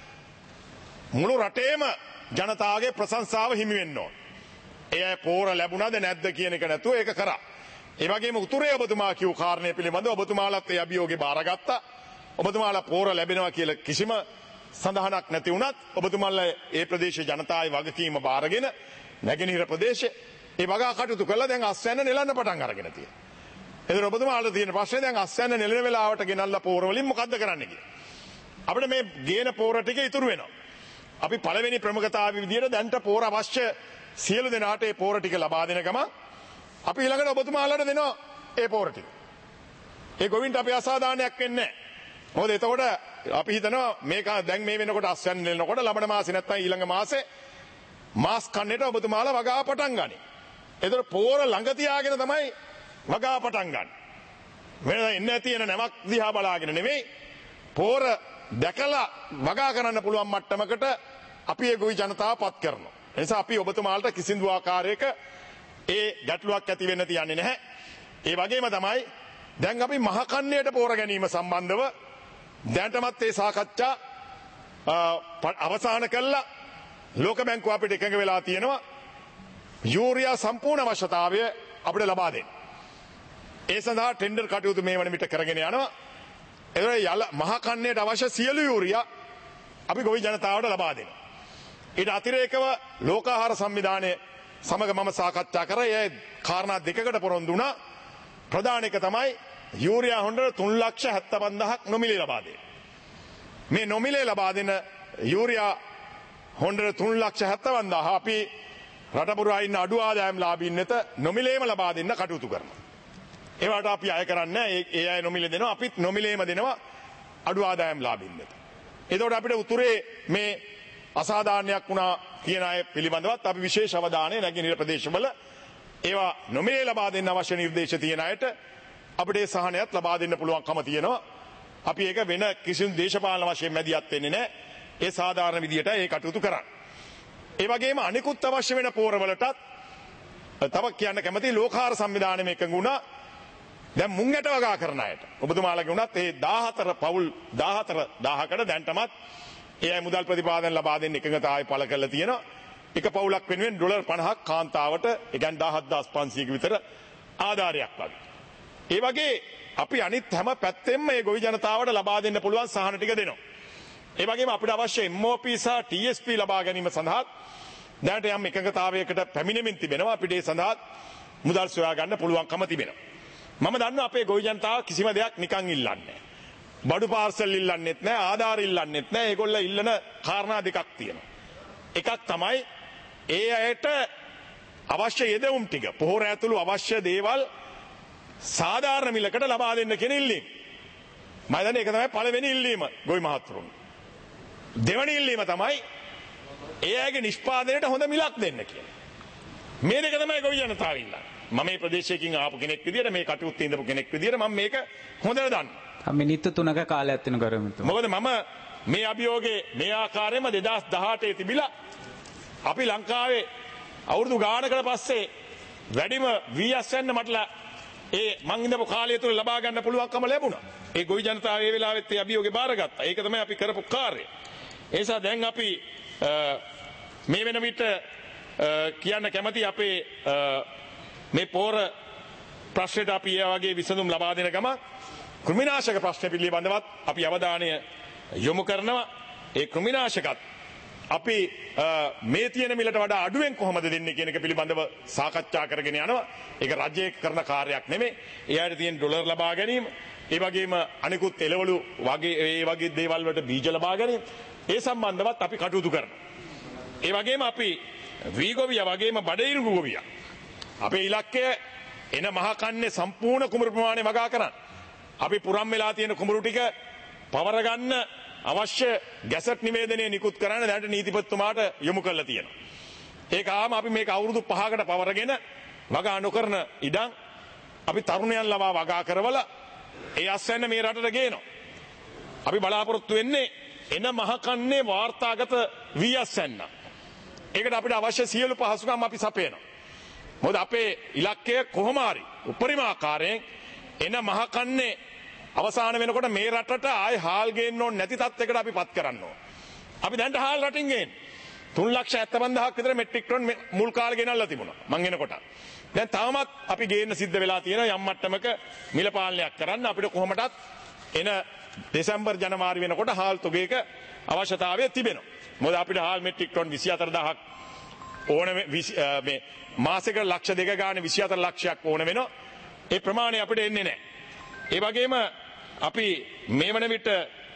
D: මුළු රටේම ජනතාවගේ ප්‍රශංසාව හිමි වෙන්න ඕන. ඒ පෝර ලැබුණාද නැද්ද කියන එක නැතුව ඒක කරා. ඒ වගේම උතුරේ ඔබතුමා කියු කාරණේ පිළිබඳව ඔබතුමාලත් ඒ අභියෝගේ බාරගත්තා. ඔබතුමාලා පෝර ලැබෙනවා කියලා කිසිම සඳහනක් නැති වුණත් ඔබතුමාලා ඒ ප්‍රදේශයේ ජනතාවේ වගකීම බාරගෙන නැගෙනහිර ප්‍රදේශයේ ඒ වගා කටයුතු කළා. දැන් අස්වැන්න නෙලන්න පටන් අරගෙන තියෙනවා. එතන ඔබතුමාලට තියෙන ප්‍රශ්නේ දැන් අස්වැන්න නෙලන වෙලාවට ගෙනල්ලා පෝර වලින් මොකද්ද කරන්න කියලා. අපිට මේ ගේන පෝර ටික ඉතුරු වෙනවා. අපි පළවෙනි ප්‍රමුඛතාවය විදියට දැන්ට පෝර අවශ්‍ය සියලු දෙනාට ඒ පෝර ටික ලබා දෙන ගමන් අපි ඊළඟට ඔබතුමාලට දෙනවා ඒ පෝර ටික. ඒ ගොවින්ට අපි අසාධාරණයක් වෙන්නේ නැහැ. මොකද එතකොට අපි හිතනවා මේක දැන් මේ වෙනකොට අස්වැන්න නෙලනකොට ලබන මාසේ නැත්නම් ඊළඟ මාසේ මාස් කන්නේට ඔබතුමාලා වගා පටන් ගනි. එතකොට පෝර ළඟ තියාගෙන තමයි වගා පටන් ගන්න. වෙන එන්න තියෙන නැවක් දිහා බලාගෙන නෙමෙයි පෝර දැකලා වගා කරන්න පුළුවන් මට්ටමකට අපි ඒ ගොවි ජනතාව පත් කරනවා. ඒ නිසා අපි ඔබතුමාලට කිසිදු ආකාරයක ඒ ගැටලුවක් ඇති වෙන්න තියන්නේ නැහැ. ඒ වගේම තමයි දැන් අපි මහ කන්නේට පෝර ගැනීම සම්බන්ධව දැනටමත් ඒ සාකච්ඡා අවසන් කළා. ලෝක බැංකුව අපිට එකඟ වෙලා තියෙනවා යූරියා සම්පූර්ණ අවශ්‍යතාවය අපිට ලබා දෙන්න. ඒ සඳහා ටෙන්ඩර් කටයුතු මේ වන විට කරගෙන යනවා. ඒ යල මහ කන්නේට අවශ්‍ය සියලු යූරියා අපි ගොවි ජනතාවට ලබා දෙනවා. ඊට අතිරේකව ලෝක ආහාර සංවිධානය සමග මම සාකච්ඡා කරා. ඒ කාරණා දෙකකට පොරොන්දු වුණා. ප්‍රධාන එක තමයි යූරියා හොඬ තුන් ලක්ෂ හැත්තෑ පන්දාහක් නොමිලේ ලබා දෙන්න. මේ නොමිලේ ලබා දෙන යූරියා හොඬ තුන් ලක්ෂ හැත්තෑ පන්දාහ අපි රටපුරා ඉන්න අඩු ආදායම් ලාභීන් වෙත නොමිලේම ලබා දෙන්න කටයුතු කරනවා. ඒවට අපි අය කරන්නේ ඒ අය නොමිලේ දෙනවා අපිත් නොමිලේම දෙනවා අඩු ආදායම් ලාභීන් වෙත. එතකොට අපිට උතුරේ මේ අසාධාරණයක් වුණා කියන අය පිළිබඳවත් අපි විශේෂ අවධානය නැගෙනහිර ප්‍රදේශවල ඒවා නොමිලේ ලබා දෙන්න අවශ්‍ය නිර්දේශ තියෙන අයට අපිට ඒ සහනයත් ලබා දෙන්න පුළුවන්කම තියෙනවා. අපි ඒක වෙන කිසිදු දේශපාලන වශයෙන් මැදිහත් වෙන්නේ නැහැ. ඒ සාධාරණ විදියට ඒ කටයුතු කරන්න. ඒ වගේම අනිකුත් අවශ්‍ය වෙන පෝරවලටත් තව කියන්න කැමති ලෝකාහාර සංවිධානයේ එකඟ වුණා. දැන් මුංගට වගා කරන අයට ඔබතුමාලගේ උනත් ඒ දාහතර පවුල් දාහතර දාහකට දැන්ටමත් ඒ අය මුදල් ප්‍රතිපාදන ලබා දෙන්න එකඟතාවය පළ කරලා තියෙනවා. එක පවුලක් වෙනුවෙන් ඩොලර් පනහක් කාන්තාවට ඒ කියන්නේ දහස් පන්සීයක විතර ආධාරයක් වගේ. ඒ වගේ අපි අනිත් හැම පැත්තෙම මේ ගොවි ජනතාවට ලබා දෙන්න පුළුවන් සහන ටික දෙනවා. ඒ වගේම අපිට අවශ්‍ය එම් ඕ පී සහ ටී එස් පී ලබා ගැනීම සඳහා දැනට යම් එකඟතාවයකට පැමිණෙමින් තිබෙනවා. අපිට ඒ සඳහා මුදල් සොයා ගන්න පුළුවන්කම තිබෙනවා. මම දන්නවා අපේ ගොවි ජනතාව කිසිම දෙයක් නිකන් ඉල්ලන්නේ නැහැ. බඩු පාර්සල් ඉල්ලන්නෙත් නැහැ, ආධාර ඉල්ලන්නෙත් නැහැ. ඒගොල්ලෝ ඉල්ලන කාරණා දෙකක් තියෙනවා. එකක් තමයි ඒ අයට අවශ්‍ය යෙදවුම් ටික පොහොර ඇතුළු අවශ්‍ය දේවල් සාධාරණ මිලකට ලබා දෙන්න කියන ඉල්ලීම. මම දන්නේ ඒක තමයි පළවෙනි ඉල්ලීම ගොවි මහත්තුරුන්. දෙවෙනි ඉල්ලීම තමයි ඒ අයගේ නිෂ්පාදනයට හොඳ මිලක් දෙන්න කියලා. මේ දෙක තමයි ගොවි ජනතාව ඉල්ලන්නේ. මම මේ ප්‍රදේශයකින් ආපු කෙනෙක් විදියට මේ කටයුත්ත ඉඳපු කෙනෙක් විදියට මම මේක හොඳට දන්නවා.
A: මිනිත්තු තුනක කාලයක් තියෙන කරුමතු.
D: මොකද මම මේ අභියෝගේ මේ ආකාරයෙන්ම දෙදහස් දහඅටේ තිබිලා අපි ලංකාවේ අවුරුදු ගානකට පස්සේ වැඩිම වීඇස්එන් මටලා ඒ මං ඉඳපු කාලය තුල ලබා ගන්න පුළුවන්කම ලැබුණා. ඒ ගොවි ජනතාව ඒ වෙලාවෙත් ඒ අභියෝගේ බාරගත්තා. ඒක තමයි අපි කරපු කාර්යය. ඒ නිසා දැන් අපි මේ වෙන විට කියන්න කැමති අපේ මේ පෝර ප්‍රශ්නෙට අපි ඒ වගේ විසඳුම් ලබා දෙන ගම කෘමිනාශක ප්‍රශ්න පිළිබඳවත් අපි අවධානය යොමු කරනවා. ඒ කෘමිනාශකත් අපි මේ තියෙන මිලට වඩා අඩුවෙන් කොහොමද දෙන්නේ කියන එක පිළිබඳව සාකච්ඡා කරගෙන යනවා. ඒක රජයේ කරන කාර්යයක් නෙමෙයි. එයාට තියෙන ඩොලර් ලබා ගැනීම, ඒ වගේම අනිකුත් එළවලු වගේ ඒ වගේ දේවල් වලට බීජ ලබා ගැනීම, ඒ සම්බන්ධවත් අපි කටයුතු කරනවා. ඒ වගේම අපි වීගොවිය වගේම බඩයිරු ගොවිය අපේ ඉලක්කය එන මහකන්නේ සම්පූර්ණ කුමරු ප්‍රමාණය වගා කරන්න. අපි පුරම් වෙලා තියෙන කුමරු ටික පවර ගන්න අවශ්‍ය ගැසට් නිවේදනය නිකුත් කරන්න දැනට නීතිපතිතුමාට යොමු කරලා තියෙනවා. ඒක ආම අපි මේක අවුරුදු පහකට පවරගෙන වගා නොකරන ඉඩම් අපි තරුණයන් ලවා වගා කරවලා ඒ අස්වැන්න මේ රටට ගේනවා. අපි බලාපොරොත්තු වෙන්නේ එන මහකන්නේ වාර්තාගත වී අස්වැන්න. ඒකට අපිට අවශ්‍ය සියලු පහසුකම් අපි සපයනවා. මොකද අපේ ඉලක්කය කොහොම හරි උපරිම ආකාරයෙන් එන මහකන්නේ අවසාන වෙනකොට මේ රටට ආයි හාල් ගේන්න ඕනේ නැති තත්යකට අපි පත් කරන්න ඕන. අපි දැන් හාල් රටින් ගේන්නේ තුන් ලක්ෂ හැත්තෑ පන්දාහක් විතර මෙට්‍රික් ටන් මුල් කාලේ ගෙනල්ලා තිබුණා. මං එනකොට. දැන් තාමත් අපි ගේන්න සිද්ධ වෙලා තියෙනවා යම් මට්ටමක මිල පාලනයක් කරන්න අපිට කොහොමදත් එන දෙසැම්බර් ජනවාරි වෙනකොට හාල් තොගයක අවශ්‍යතාවය තිබෙනවා. මොකද අපිට හාල් මෙට්‍රික් ටන් විසි හතර දහසක් ඕන මේ මාසෙකට ලක්ෂ දෙක ගානේ විසි හතර ලක්ෂයක් ඕන වෙනවා. ඒ ප්‍රමාණය අපිට එන්නේ නැහැ. ඒ වගේම අපි මේ වන විට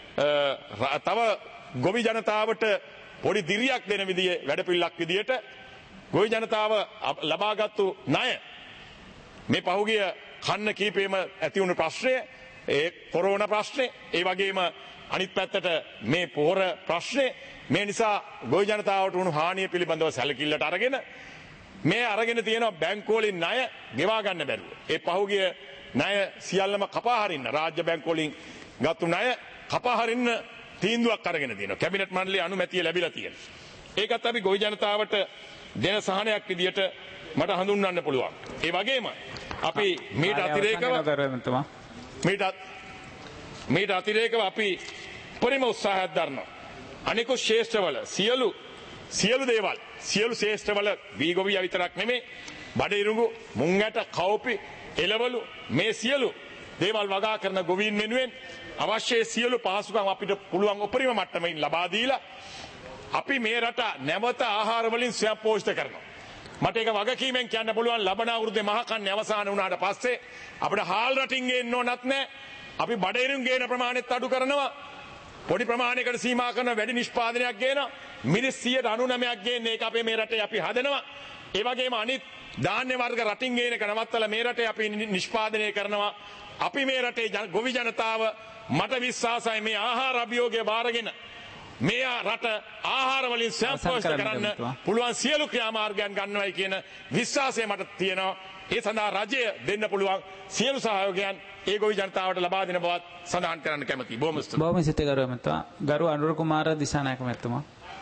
D: තව ගොවි ජනතාවට පොඩි දිරියක් දෙන විදිහේ වැඩපිළිවෙලක් විදිහට ගොවි ජනතාව ලබාගත්තු ණය මේ පහුගිය කන්න කීපෙම ඇති වුණු ප්‍රශ්නය ඒ කොරෝනා ප්‍රශ්නේ ඒ වගේම අනිත් පැත්තට මේ පොහොර ප්‍රශ්නේ මේ නිසා ගොවි ජනතාවට වුණු හානිය පිළිබඳව සැලකිල්ලට අරගෙන මේ අරගෙන තියෙන බැංකු වලින් ණය ගෙවා ගන්න බැරුව ඒ පහුගිය ණය සියල්ලම කපා හරින්න රාජ්‍ය බැංකු වලින් ගත්තු ණය කපා හරින්න තීන්දුවක් අරගෙන තියෙනවා. කැබිනට් මණ්ඩලයේ අනුමැතිය ලැබිලා තියෙනවා. ඒකත් අපි ගොවි ජනතාවට දෙන සහනයක් විදියට මට හඳුන්වන්න පුළුවන්. ඒ වගේම අපි මේට අතිරේකව මේට මේට අතිරේකව අපි පරිම උත්සාහයක් දරනවා. අනිකුත් ශේෂ්ඨවල සියලු සියලු දේවල් සියලු ශේෂ්ඨවල වී ගොවිය විතරක් නෙමෙයි බඩිරුඟු මුං ඇට කවුපි එළවලු මේ සියලු දේවල් වගා කරන ගොවීන් වෙනුවෙන් අවශ්‍ය සියලු පහසුකම් අපිට පුළුවන් උපරිම මට්ටමින් ලබා දීලා අපි මේ රට නැවත ආහාර වලින් ස්වයං පෝෂිත කරනවා. මට ඒක වගකීමෙන් කියන්න පුළුවන් ලබන අවුරුද්දේ මහකන්නේ අවසන් වුණාට පස්සේ අපිට හාල් රටින් ගේන්න ඕනත් නැහැ. අපි බඩේරුම් ගේන ප්‍රමාණයත් අඩු කරනවා. පොඩි ප්‍රමාණයකට සීමා කරන වැඩි නිෂ්පාදනයක් ගේනවා. මිනිස් සියයට අනූනවයක් ගේන්නේ ඒක අපේ මේ රටේ අපි හදනවා. ඒ වගේම අනිත් ධාන්‍ය වර්ග රටින් ගේන එක නවත්තලා මේ රටේ අපි නිෂ්පාදනය කරනවා. අපි මේ රටේ ගොවි ජනතාව මට විශ්වාසයි මේ ආහාර අභියෝගය බාරගෙන මේ රට ආහාර වලින් සම්පෝෂ්ඨ කරන්න පුළුවන් සියලු ක්‍රියාමාර්ගයන් ගන්නවයි කියන විශ්වාසය මට තියෙනවා. ඒ සඳහා රජය දෙන්න පුළුවන් සියලු සහයෝගයන් ඒ ගොවි ජනතාවට ලබා දෙන බවත් සඳහන් කරන්න කැමතියි. බොහොම ස්තුතියි.
A: බොහොම ස්තුතියි ගරු මහත්මයා. ගරු අනුර කුමාර දිසානායක මහත්මයා.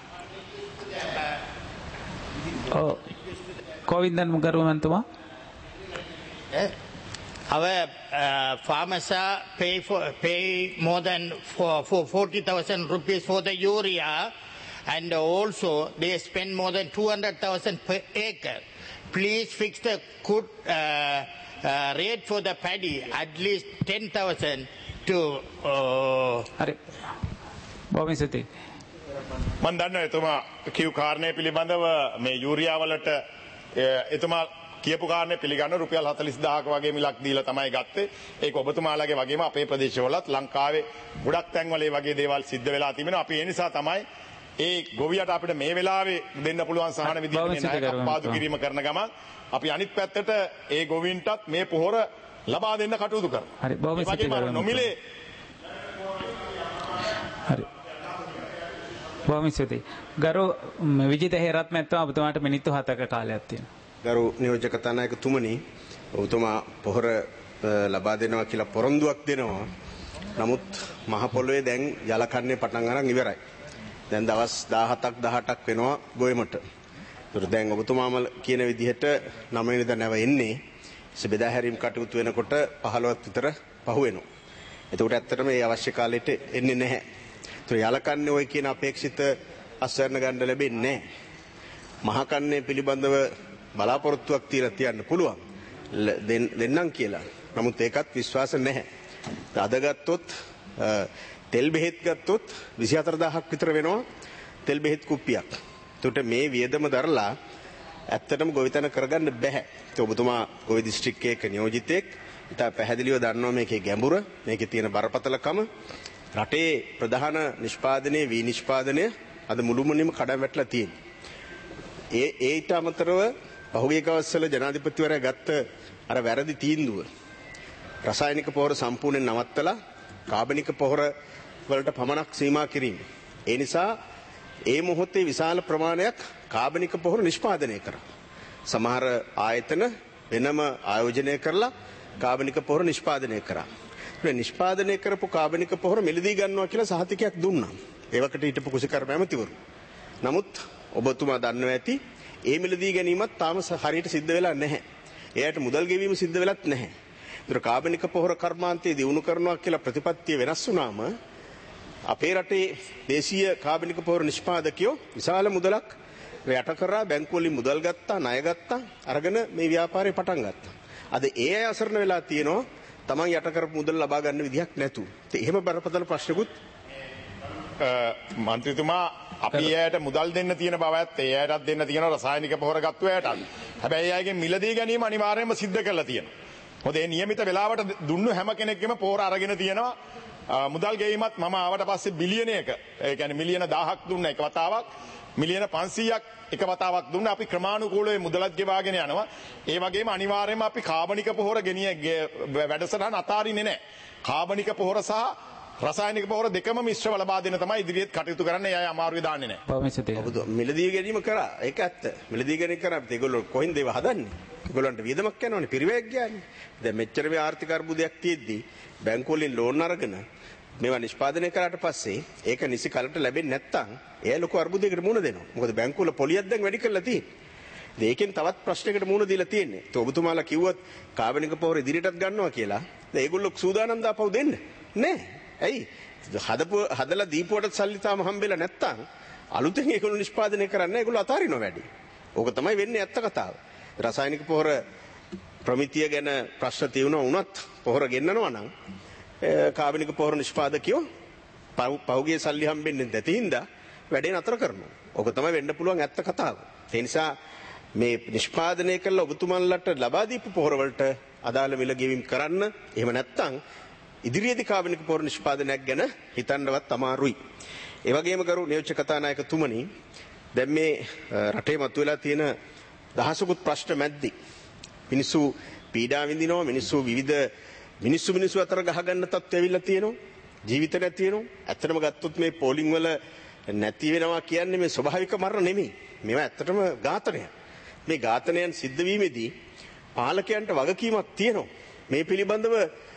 A: ඔව්. කොවින්දන් ගරු මහත්මයා.
C: Our uh, farmers are pay for pay more than for for forty thousand rupees for the urea, and also they spend more than two hundred thousand per acre. Please fix the good uh, uh, rate for the paddy, at least ten thousand to.
A: Hari, බොහොම ස්තුතියි.
D: මම දන්නවා එතුමා කියු කාරණේ පිළිබඳව මේ urea වලට එතුමා කියපු කාරණේ පිළිගන්න රුපියල් හතළිස් දහසක වගේ මිලක් දීලා තමයි ගත්තේ. ඒක ඔබතුමාලාගේ වගේම අපේ ප්‍රදේශවලත් ලංකාවේ ගොඩක් තැන්වල ඒ වගේ දේවල් සිද්ධ වෙලා තිබෙනවා. අපි ඒ නිසා තමයි ඒ ගොවියට අපිට මේ වෙලාවේ දෙන්න පුළුවන් සහන විදිහට මේ ණය කප්පාදු කිරීම කරන ගමන් අපි අනිත් පැත්තට ඒ ගොවීන්ටත් මේ පොහොර ලබා දෙන්න කටයුතු කරනවා.
A: හරි බොහොම ස්තුතියි.
D: නොමිලේ
A: හරි බොහොම ස්තුතියි. ගරු විජිත හේරත් මහත්මයා ඔබතුමාට මිනිත්තු හතක කාලයක් තියෙනවා.
E: ගරු නියෝජක තානායකතුමනි ඔබතුමා පොහොර ලබා දෙනවා කියලා පොරොන්දුවක් දෙනවා. නමුත් මහ පොළොවේ දැන් ජල කන්නේ පටන් අරන් ඉවරයි. දැන් දවස් දහහතක් දහඅටක් වෙනවා ගොයමට. ඒතර දැන් ඔබතුමාම කියන විදිහට නවය වෙනිදා නැව එන්නේ. බෙදා හැරීම් කටයුතු වෙනකොට පහළොවක් විතර පහු වෙනවා. එතකොට ඇත්තටම මේ අවශ්‍ය කාලෙට එන්නේ නැහැ. ඒතර යල කන්නේ ඔය කියන අපේක්ෂිත අස්වැන්න ගන්න ලැබෙන්නේ නැහැ. මහ කන්නේ පිළිබඳව බලාපොරොත්තුවක් තියලා තියන්න පුළුවන්. දෙන්නම් කියලා. නමුත් ඒකත් විශ්වාස නැහැ. අද ගත්තොත් තෙල් බෙහෙත් ගත්තොත් විසිහතර දහසක් විතර වෙනවා තෙල් බෙහෙත් කුප්පියක්. එතකොට මේ වියදම දරලා ඇත්තටම ගොවිතැන කරගන්න බෑ. ඒක ඔබතුමා ගොවි දිස්ත්‍රික්කයක නියෝජිතයෙක්. ඉතා පැහැදිලිව දන්නවා මේකේ ගැඹුර, මේකේ තියෙන බරපතලකම. රටේ ප්‍රධාන නිෂ්පාදනයේ වී නිෂ්පාදනය අද මුළුමනින්ම කඩම් වැටලා තියෙනවා. ඒ ඒට අමතරව පහුගිය දවස්වල ජනාධිපතිවරයා ගත්ත අර වැරදි තීන්දුව රසායනික පොහොර සම්පූර්ණයෙන් නවත්තලා කාබනික පොහොර වලට පමණක් සීමා කිරීම. ඒ නිසා ඒ මොහොතේ විශාල ප්‍රමාණයක් කාබනික පොහොර නිෂ්පාදනය කරා. සමහර ආයතන වෙනම ආයෝජනය කරලා කාබනික පොහොර නිෂ්පාදනය කරා. මේ නිෂ්පාදනය කරපු කාබනික පොහොර මිලදී ගන්නවා කියලා සහතිකයක් දුන්නා. ඒවකට හිටපු කුසිකර්ම ඇමතිවරු. නමුත් ඔබතුමා දන්නවා ඇති ඒ මිලදී ගැනීමත් තාම හරියට සිද්ධ වෙලා නැහැ. එයාට මුදල් ගෙවීම සිද්ධ වෙලත් නැහැ. ඒතර කාබනික පොහොර කර්මාන්තයේ දියුණු කරනවා කියලා ප්‍රතිපත්තිය වෙනස් වුණාම අපේ රටේ දේශීය කාබනික පොහොර නිෂ්පාදකයෝ විශාල මුදලක් යට කරා බැංකු වලින් මුදල් ගත්තා, ණය ගත්තා, අරගෙන මේ ව්‍යාපාරේ පටන් ගත්තා. අද ඒ අය අසරණ වෙලා තියෙනවා තමන් යට කරපු මුදල් ලබා ගන්න විදිහක් නැතුව. ඉතින් එහෙම බරපතල ප්‍රශ්නකුත්
D: මන්ත්‍රීතුමා අපි එයාට මුදල් දෙන්න තියෙන බවත් ඒ අයටත් දෙන්න තියෙන රසායනික පොහොර ගත්ත අයටත්. හැබැයි ඒ අයගේ මිලදී ගැනීම අනිවාර්යයෙන්ම සිද්ධ කරලා තියෙනවා. මොකද ඒ નિયમિત වෙලාවට දුන්නු හැම කෙනෙක්ගේම පොහොර අරගෙන තියෙනවා. මුදල් ගෙවීමත් මම ආවට පස්සේ බිලියනයක ඒ කියන්නේ මිලියන දහයක් දුන්න එක වතාවක් මිලියන පන්සීයක් එක වතාවක් දුන්න අපි ක්‍රමානුකූලව මුදලත් ගෙවාගෙන යනවා. ඒ වගේම අනිවාර්යයෙන්ම අපි කාබනික පොහොර ගෙනිය වැඩසටහන අතාරින්නේ නැහැ. කාබනික පොහොර සහ රසායනික පොහොර දෙකම මිශ්‍රව ලබා දෙන තමයි ඉදිරියට කටයුතු කරන්නේ. එයා අමාරුවේ දාන්නේ නැහැ.
A: පවමිසතේ.
E: ඔබ මිලදී ගැනීම කරා. ඒක ඇත්ත. මිලදී ගැනීම කරා. ඒගොල්ලෝ කොහෙන්ද ඒව හදන්නේ? ඒගොල්ලන්ට වියදමක් යනවනේ. පිරිවැයක් ගියානේ. දැන් මෙච්චර මේ ආර්ථික අර්බුදයක් තියෙද්දි බැංකු වලින් ලෝන් අරගෙන මේවා නිෂ්පාදනය කරාට පස්සේ ඒක නිසි කලට ලැබෙන්නේ නැත්නම් එයා ලොකු අර්බුදයකට මුහුණ දෙනවා. මොකද බැංකු වල පොලියක් දැන් වැඩි කරලා තියෙන්නේ. ඒකෙන් තවත් ප්‍රශ්නයකට මුහුණ දීලා තියෙන්නේ. તો ඔබතුමාලා කිව්වත් කාබනික පොහොර ඉදිරියටත් ගන්නවා කියලා. දැන් ඒගොල්ලෝ සූදානම් දාපව දෙන්න. නෑ. ඇයි? හදපු හදලා දීපුවට සල්ලි තාම හම්බෙලා නැත්තම් අලුතෙන් ඒගොල්ලෝ නිෂ්පාදනය කරන්න ඒගොල්ලෝ අතාරිනවා වැඩි. ඕක තමයි වෙන්නේ ඇත්ත කතාව. රසායනික පොහොර ප්‍රමිතිය ගැන ප්‍රශ්න තියෙනවා වුණත් පොහොර ගෙන්නනවා නම් කාබනික පොහොර නිෂ්පාදකයෝ පහුගිය සල්ලි හම්බෙන්නේ නැති හින්දා වැඩේ නතර කරනවා. ඕක තමයි වෙන්න පුළුවන් ඇත්ත කතාව. ඒ නිසා මේ නිෂ්පාදනය කළ ඔබතුමන්ලට ලබා දීපු පොහොර වලට අදාළ මිල ගෙවීම කරන්න. එහෙම නැත්තම් ඉදිරියේදී කාබනික පොහොර නිෂ්පාදනයක් ගැන හිතන්නවත් අමාරුයි. ඒ වගේම කරු නියෝජ්‍ය කතානායකතුමනි දැන් මේ රටේ මතුවලා තියෙන දහසකුත් ප්‍රශ්න මැද්දේ මිනිස්සු පීඩා විඳිනවා. මිනිස්සු විවිධ මිනිස්සු මිනිස්සු අතර ගහගන්න තත්ත්ව ඇවිල්ලා තියෙනවා. ජීවිත නැති වෙනවා. ඇත්තටම ගත්තොත් මේ පෝලිං වල නැති වෙනවා කියන්නේ මේ ස්වභාවික මරණ නෙමෙයි. මේවා ඇත්තටම ඝාතනයක්. මේ ඝාතනයන් සිද්ධ වීමේදී පාලකයන්ට වගකීමක් තියෙනවා. මේ පිළිබඳව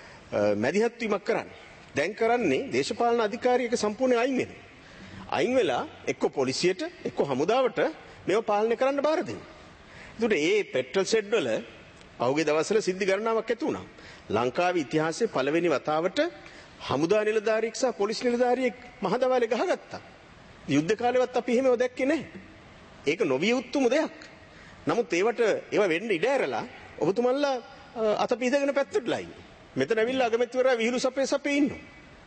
E: මැදිහත් වීමක් කරන්න. දැන් කරන්නේ දේශපාලන අධිකාරියක සම්පූර්ණ අයින් වෙනවා. අයින් වෙලා එක්ක පොලිසියට එක්ක හමුදාවට මේව පාලනය කරන්න බාර දෙනවා. ඒකට මේ පෙට්‍රල් ෂෙඩ් වල පහුගිය දවස්වල සිද්ධි ගණනාවක් ඇති වුණා. ලංකාවේ ඉතිහාසයේ පළවෙනි වතාවට හමුදා නිලධාරියෙක් සහ පොලිස් නිලධාරියෙක් මහදවාලේ ගහගත්තා. යුද්ධ කාලෙවත් අපි එහෙමව දැක්කේ නැහැ. ඒක නොවිය යුතුම දෙයක්. නමුත් ඒවට ඒව වෙන්න ඉඩ ඇරලා ඔබතුමන්ලා අත පිහදගෙන පැත්තටලා ඉන්නේ. මෙතන ඇවිල්ලා අගමැතිවරයා විහිළු සපේ සපේ ඉන්නවා.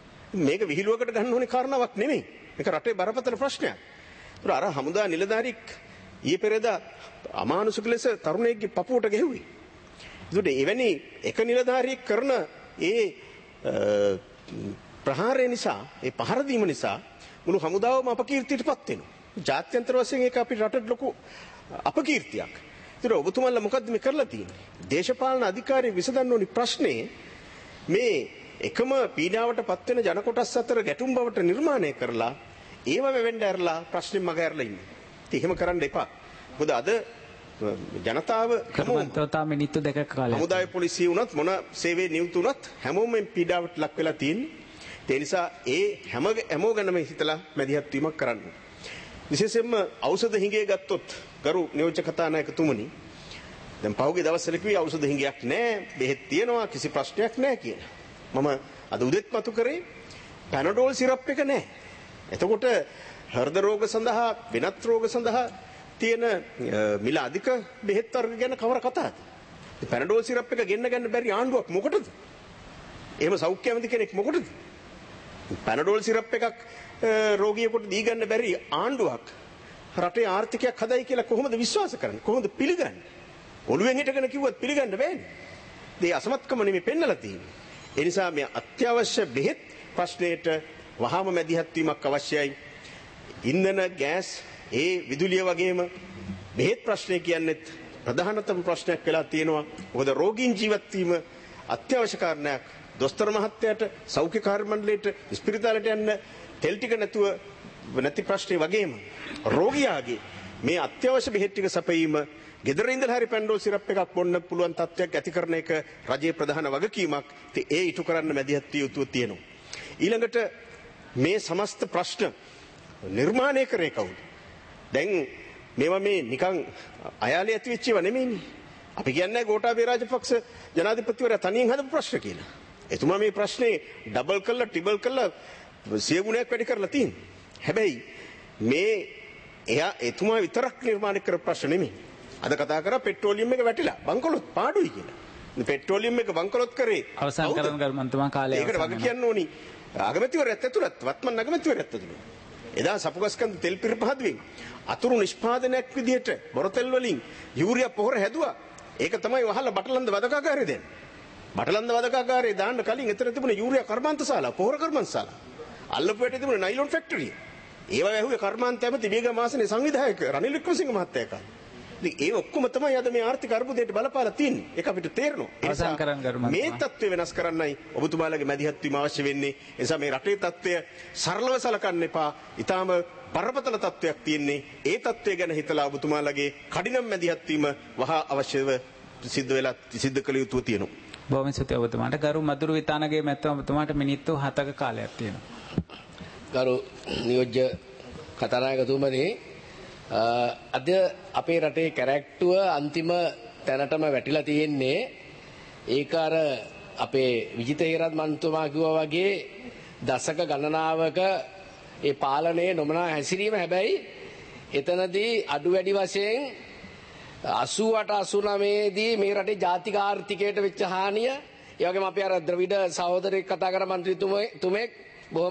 E: මේක විහිළුවකට ගන්න ඕනේ කාරණාවක් නෙමෙයි. මේක රටේ බරපතල ප්‍රශ්නයක්. ඒතර අර හමුදා නිලධාරියෙක් ඊයේ පෙරේදා අමානුෂික ලෙස තරුණයෙක්ගේ පපුවට ගැහුවේ. ඒකට එවැනි එක නිලධාරියෙක් කරන ඒ ප්‍රහාරය නිසා, ඒ පහර දීම නිසා මුළු හමුදාවම අපකීර්තියටපත් වෙනවා. ජාත්‍යන්තර වශයෙන් ඒක අපේ රටට ලොකු අපකීර්තියක්. ඒතර ඔබතුමන්ලා මොකද්ද මේ කරලා තියෙන්නේ? දේශපාලන අධිකාරිය විසඳන්න ඕනි ප්‍රශ්නේ මේ එකම පීඩාවට පත් වෙන ජන කොටස් අතර ගැටුම් බවට නිර්මාණය කරලා ඒව වෙවෙන්න ඇරලා ප්‍රශ්නේ මග ඇරලා ඉන්නේ. ඉතින් එහෙම කරන්න එපා. මොකද අද ජනතාව
A: කර්මන්තවතා මිනිත්තු දෙකක කාලයක්
E: හමුදාය පොලිසිය වුණත් මොන සේවයේ නියුතු වුණත් හැමෝම මේ පීඩාවට ලක් වෙලා තියෙන්නේ. ඒ නිසා ඒ හැම හැමෝ ගැනම හිතලා මැදිහත් වීමක් කරන්න. විශේෂයෙන්ම ඖෂධ හිඟේ ගත්තොත් ගරු නියෝජ්‍ය කතානායකතුමනි දැන් පහුගිය දවස්වල කිව්වේ ඖෂධ හිඟයක් නැහැ, බෙහෙත් තියෙනවා, කිසි ප්‍රශ්නයක් නැහැ කියලා. මම අද උදේත් මතු කරේ පැනඩෝල් සිරප් එක නැහැ. එතකොට හෘද රෝග සඳහා වෙනත් රෝග සඳහා තියෙන මිල අධික බෙහෙත් වර්ග ගැන කවර කතාවද? පැනඩෝල් සිරප් එක ගෙන්න ගන්න බැරි ආණ්ඩුවක් මොකටද? එහෙම සෞඛ්‍ය ඇමති කෙනෙක් මොකටද? පැනඩෝල් සිරප් එකක් රෝගියෙකුට දී ගන්න බැරි ආණ්ඩුවක් රටේ ආර්ථිකයක් හදයි කියලා කොහොමද විශ්වාස කරන්නේ? කොහොමද පිළිගන්නේ? ඔළුවෙන් හිටගෙන කිව්වත් පිළිගන්න බෑනේ. මේ අසමත්කම නෙමෙයි පෙන්නලා තියෙන්නේ. ඒ නිසා මේ අත්‍යවශ්‍ය බෙහෙත් ප්‍රශ්නයට වහාම මැදිහත් වීමක් අවශ්‍යයි. ඉන්ධන, ගෑස්, ඒ විදුලිය වගේම බෙහෙත් ප්‍රශ්නය කියන්නේත් ප්‍රධානතම ප්‍රශ්නයක් වෙලා තියෙනවා. මොකද රෝගීන් ජීවත් වීම අත්‍යවශ්‍ය කාරණයක්. දොස්තර මහත්තයාට, සෞඛ්‍ය කාර්ය මණ්ඩලයට, ස්පිරිතාලයට යන්න තෙල් ටික නැතුව නැති ප්‍රශ්නේ වගේම රෝගියාගේ මේ අත්‍යවශ්‍ය බෙහෙත් ටික සපයීම ගෙදර ඉඳලා හරි පැන්ඩෝල් සිරප් එකක් බොන්න පුළුවන් තත්ත්වයක් ඇති කරන එක රජයේ ප්‍රධාන වගකීමක්. ඒ ඉටු කරන්න මැදිහත් විය යුතු තියෙනවා. ඊළඟට මේ සමස්ත ප්‍රශ්න නිර්මාණය කරේ කවුද? දැන් මේවා මේ නිකන් අයාලේ ඇති වෙච්ච ඒවා නෙමෙයිනේ. අපි කියන්නේ ගෝඨාභය රාජපක්ෂ ජනාධිපතිවරයා තනියෙන් හදපු ප්‍රශ්න කියලා. එතුමා මේ ප්‍රශ්නේ ඩබල් කළා, ට්‍රිබල් කළා, සිය ගුණයක් වැඩි කරලා තියෙනවා. හැබැයි මේ එයා එතුමා විතරක් නිර්මාණය කරපු ප්‍රශ්න නෙමෙයි. අද කතා කරා පෙට්‍රෝලියම් එක වැටිලා බංකොලොත් පාඩුයි කියලා. පෙට්‍රෝලියම් එක බංකොලොත් කරේ
A: අවසන් කරන ගල්මන්තුමා කාලය
E: ඒකට වග කියන්න ඕනි අගමැතිවරයාත් ඇතුළත් වත්මන් අගමැතිවරයාත් ඇතුළත්. එදා සපුගස්කන්ද තෙල් පිරපහදුවෙන් අතුරු නිෂ්පාදනයක් විදිහට බොරතෙල් වලින් යූරියා පොහොර හැදුවා. ඒක තමයි වහලා බටලන්ද වදකාගාරය දෙන්න. බටලන්ද වදකාගාරේ දාන්න කලින් එතන තිබුණ යූරියා කර්මාන්තශාලා, පොහොර කර්මාන්තශාලා. අල්ලපුවට තිබුණ නයිලොන් ෆැක්ටරිය. ඒවා ඇහුවේ කර්මාන්ත ඇමති බේගම මාසනේ සංවිධායක රනිල් වික්‍රමසිංහ මහත්තයා කාලේ. ඉතින් ඒ ඔක්කොම තමයි අද මේ ආර්ථික අර්බුදයට බලපාලා තියෙන්නේ. ඒක අපිට තේරෙනවා.
A: අවසන් කරන්න ගරුමන්තුමා.
E: මේ තත්ත්වය වෙනස් කරන්නයි ඔබතුමාලගේ මැදිහත් වීම අවශ්‍ය වෙන්නේ. ඒ නිසා මේ රටේ තත්ත්වය සරලව සලකන්න එපා. ඊටාම බරපතල තත්ත්වයක් තියෙන්නේ. ඒ තත්ත්වය ගැන හිතලා ඔබතුමාලගේ කඩිනම් මැදිහත් වීම වහා අවශ්‍යව සිද්ධ වෙලා සිද්ධ කළ යුතු තියෙනවා.
A: බොහොම ස්තුතියි ඔබතුමාට. ගරු මදුරු විතානගේ මැතිතුමා ඔබතුමාට මිනිත්තු හතක කාලයක් තියෙනවා.
F: ගරු නියෝජ්‍ය කතානායකතුමනි, අද අපේ රටේ කැරැක්ටුව අන්තිම තැනටම වැටිලා තියෙන්නේ. ඒක අර අපේ විජිත හේරත් මන්තුමා කිව්වා වගේ දශක ගණනාවක ඒ පාලනයේ නොමනා හැසිරීම. හැබැයි එතනදී අඩු වැඩි වශයෙන් අසූ අට අසූ නවය දී මේ රටේ ජාතික ආර්ථිකයට වෙච්ච හානිය, ඒ වගේම අපි අර ද්‍රවිඩ සහෝදරයෙක් කතා කර මන්ත්‍රීතුමෙක් බොහොම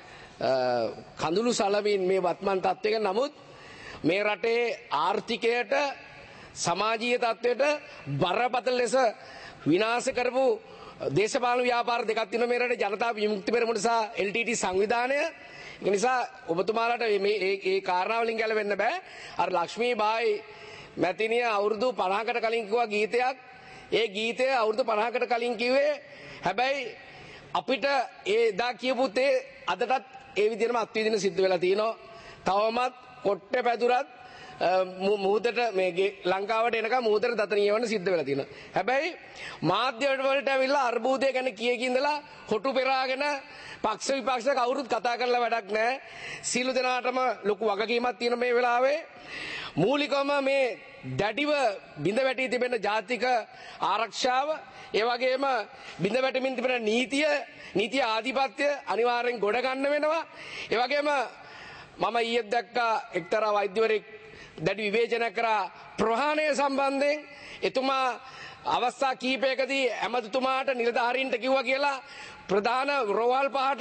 F: කඳුළු සලමින් මේ වත්මන් තත්ත්වයක, නමුත් මේ රටේ ආර්ථිකයට, සමාජීය තත්ත්වයට බරපතල ලෙස විනාශ කරපු දේශපාලන ව්‍යාපාර දෙකක් තියෙනවා මේ රටේ, ජනතා විමුක්ති පෙරමුණ සහ එල් ටී ටී සංවිධානය. ඒ නිසා ඔබතුමාලට මේ ඒ කාරණා වලින් ගැලවෙන්න බෑ. අර ලක්ෂ්මී බායි මැතිනිය අවුරුදු පනහකට කලින් කිව්වා ගීතයක්. ඒ ගීතය අවුරුදු පනහකට කලින් කිව්වේ. හැබැයි අපිට ඒ එදා කියපු තේ අදටත් ඒ විදිහටම අත්විඳින්න සිද්ධ වෙලා තියෙනවා. තවමත් කොට්ටේ පැදුරත් මුහුදට මේ ලංකාවට එනකම් මුහුදට දත නියවන්න සිද්ධ වෙලා තියෙනවා. හැබැයි මාධ්‍ය වලට ඇවිල්ලා අර්බුදය ගැන කිය කී ඉඳලා හොටු පෙරාගෙන පක්ෂ විපක්ෂ කවුරුත් කතා කරලා වැඩක් නැහැ. සීල දෙනාටම ලොකු වගකීමක් තියෙන මේ වෙලාවේ මූලිකවම මේ දැඩිව බිඳ වැටී තිබෙන ජාතික ආරක්ෂාව, ඒ වගේම බිඳ වැටෙමින් තිබෙන නීතිය, නීතිය ආධිපත්‍ය අනිවාර්යෙන් ගොඩ ගන්න වෙනවා. ඒ වගේම මම ඊයේ දැක්කා එක්තරා වෛද්‍යවරයෙක් දැඩි විවේචනයක් කරා ප්‍රහාණය සම්බන්ධයෙන්. එතුමා අවස්ථා කීපයකදී ඇමතිතුමාට නිලධාරීන්ට කිව්වා කියලා ප්‍රධාන රෝහල් පහට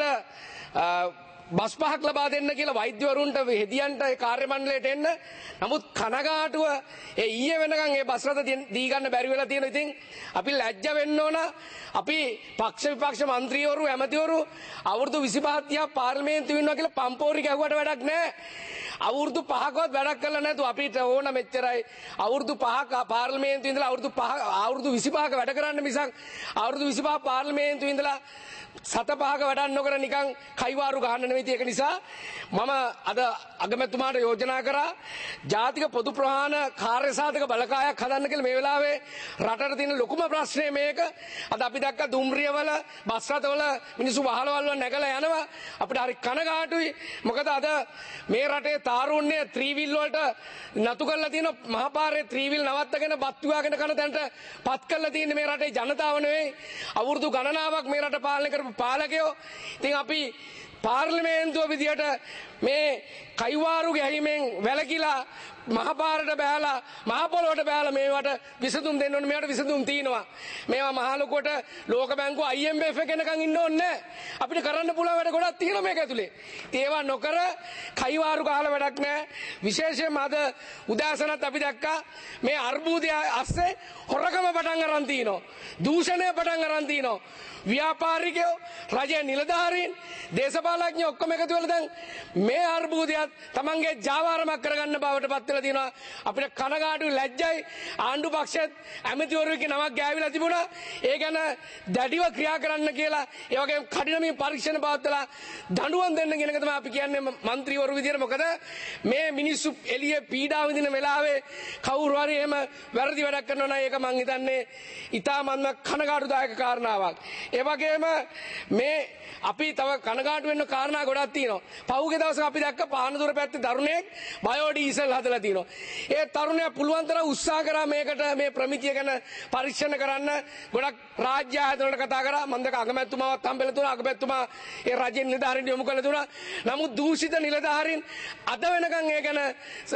F: බස් පහක් ලබා දෙන්න කියලා වෛද්‍යවරුන්ට හෙදියන්ට ඒ කාර්ය මණ්ඩලයට එන්න. නමුත් කනගාටුව ඒ ඊයේ වෙනකන් ඒ බස් රථ දී ගන්න බැරි වෙලා තියෙනවා. ඉතින් අපි ලැජ්ජ වෙන්න ඕන. අපි පක්ෂ විපක්ෂ മന്ത്രിවරු ඇමතිවරු අවුරුදු විසිපහක් තියා පාර්ලිමේන්තුවේ ඉන්නවා කියලා පම්පෝරි ගැහුවට වැඩක් නැහැ. අවුරුදු පහකවත් වැඩක් කළා නැතුව අපිට ඕන මෙච්චරයි අවුරුදු පහක පාර්ලිමේන්තුවේ ඉඳලා අවුරුදු පහ අවුරුදු විසිපහක වැඩ කරන්න මිසක් අවුරුදු විසිපහ පාර්ලිමේන්තුවේ ඉඳලා සත පහක වැඩක් නොකර නිකන් කයිවාරු ගහන්න නෙවෙයි. ඒක නිසා මම අද අගමැතිතුමාට යෝජනා කරා ජාතික පොදු ප්‍රවාහන කාර්ය සාධක බලකායක් හදන්න කියලා. මේ වෙලාවේ රටට තියෙන ලොකුම ප්‍රශ්නේ මේක. අද අපි දැක්ක දුම්රියවල බස් රථවල මිනිස්සු වහලවල් වල නැගලා යනවා. අපිට හරි කනගාටුයි. මොකද අද මේ රටේ තාරුණ්‍ය ත්‍රිවිල් වලට නතු කරලා තියෙන මහපාරේ ත්‍රිවිල් නවත්තගෙන බත් විවාගෙන කන තැනට පත් කරලා තියෙන්නේ මේ රටේ ජනතාව නෙවෙයි. අවුරුදු ගණනාවක් මේ රට පාලනය කරපු පාලකයෝ. ඉතින් අපි පාර්ලිමේන්තුව විදියට මේ කයිවාරු ගැහිමෙන් වැළකීලා මහපාරට බෑලා මහ පොළොවට බෑලා මේවට විසඳුම් දෙන්න ඕනේ. මේවට විසඳුම් තියෙනවා. මේවා මහ ලොකුවට ලෝක බැංකුව I M F එකනකන් ඉන්න ඕනේ නැහැ. අපිට කරන්න පුළුවන් වැඩ ගොඩක් තියෙනවා මේක ඇතුලේ. ඒවා නොකර කයිවාරු ගහලා වැඩක් නැහැ. විශේෂයෙන්ම අද උදාසනත් අපි දැක්කා මේ අර්බුදය අස්සේ හොරකම පටන් අරන් තිනවා. දූෂණය පටන් අරන් තිනවා. ව්‍යාපාරිකයෝ රජයේ නිලධාරීන් දේශපාලඥයෝ ඔක්කොම එකතු වෙලා දැන් මේ අර්බුදයත් තමන්ගේ ජාවාරමක් කරගන්න බවට පත් වෙලා තියෙනවා. අපිට කනගාටුයි ලැජ්ජයි. ආණ්ඩු පක්ෂෙත් ඇමතිවරුන්ගේ නමක් ගෑවිලා තිබුණා. ඒ ගැන දැඩිව ක්‍රියා කරන්න කියලා ඒ වගේම කඩිනමින් පරීක්ෂණ පවත්වලා දඬුවම් දෙන්න කියන එක තමයි අපි කියන්නේ മന്ത്രിවරු විදියට. මොකද මේ මිනිස්සු එළියේ පීඩාව විඳින වෙලාවේ කවුරු හරි එහෙම වැරදි වැඩක් කරනවා නම් ඒක මං හිතන්නේ ඉතාමත්ම කනගාටුදායක කාරණාවක්. ඒ වගේම මේ අපි තව කනගාටු වෙන්න කාරණා ගොඩක් තියෙනවා. පහුගිය දවසක අපි දැක්ක පානදුර පැත්තේ තරුණයෙක් බයෝ ඩීසල් හදලා තියෙනවා. ඒ තරුණයා පුළුවන් තරම් උත්සාහ කරා මේකට මේ ප්‍රමිතිය ගැන පරීක්ෂණ කරන්න. ගොඩක් රාජ්‍ය ආයතන වලට කතා කරා. මම දැක්ක අගමැතිතුමාවත් හම්බෙලා තුනා. අගමැතිතුමා ඒ රජයේ නිලධාරීන් යොමු කළා තුනා. නමුත් දූෂිත නිලධාරීන් අද වෙනකන් ඒ ගැන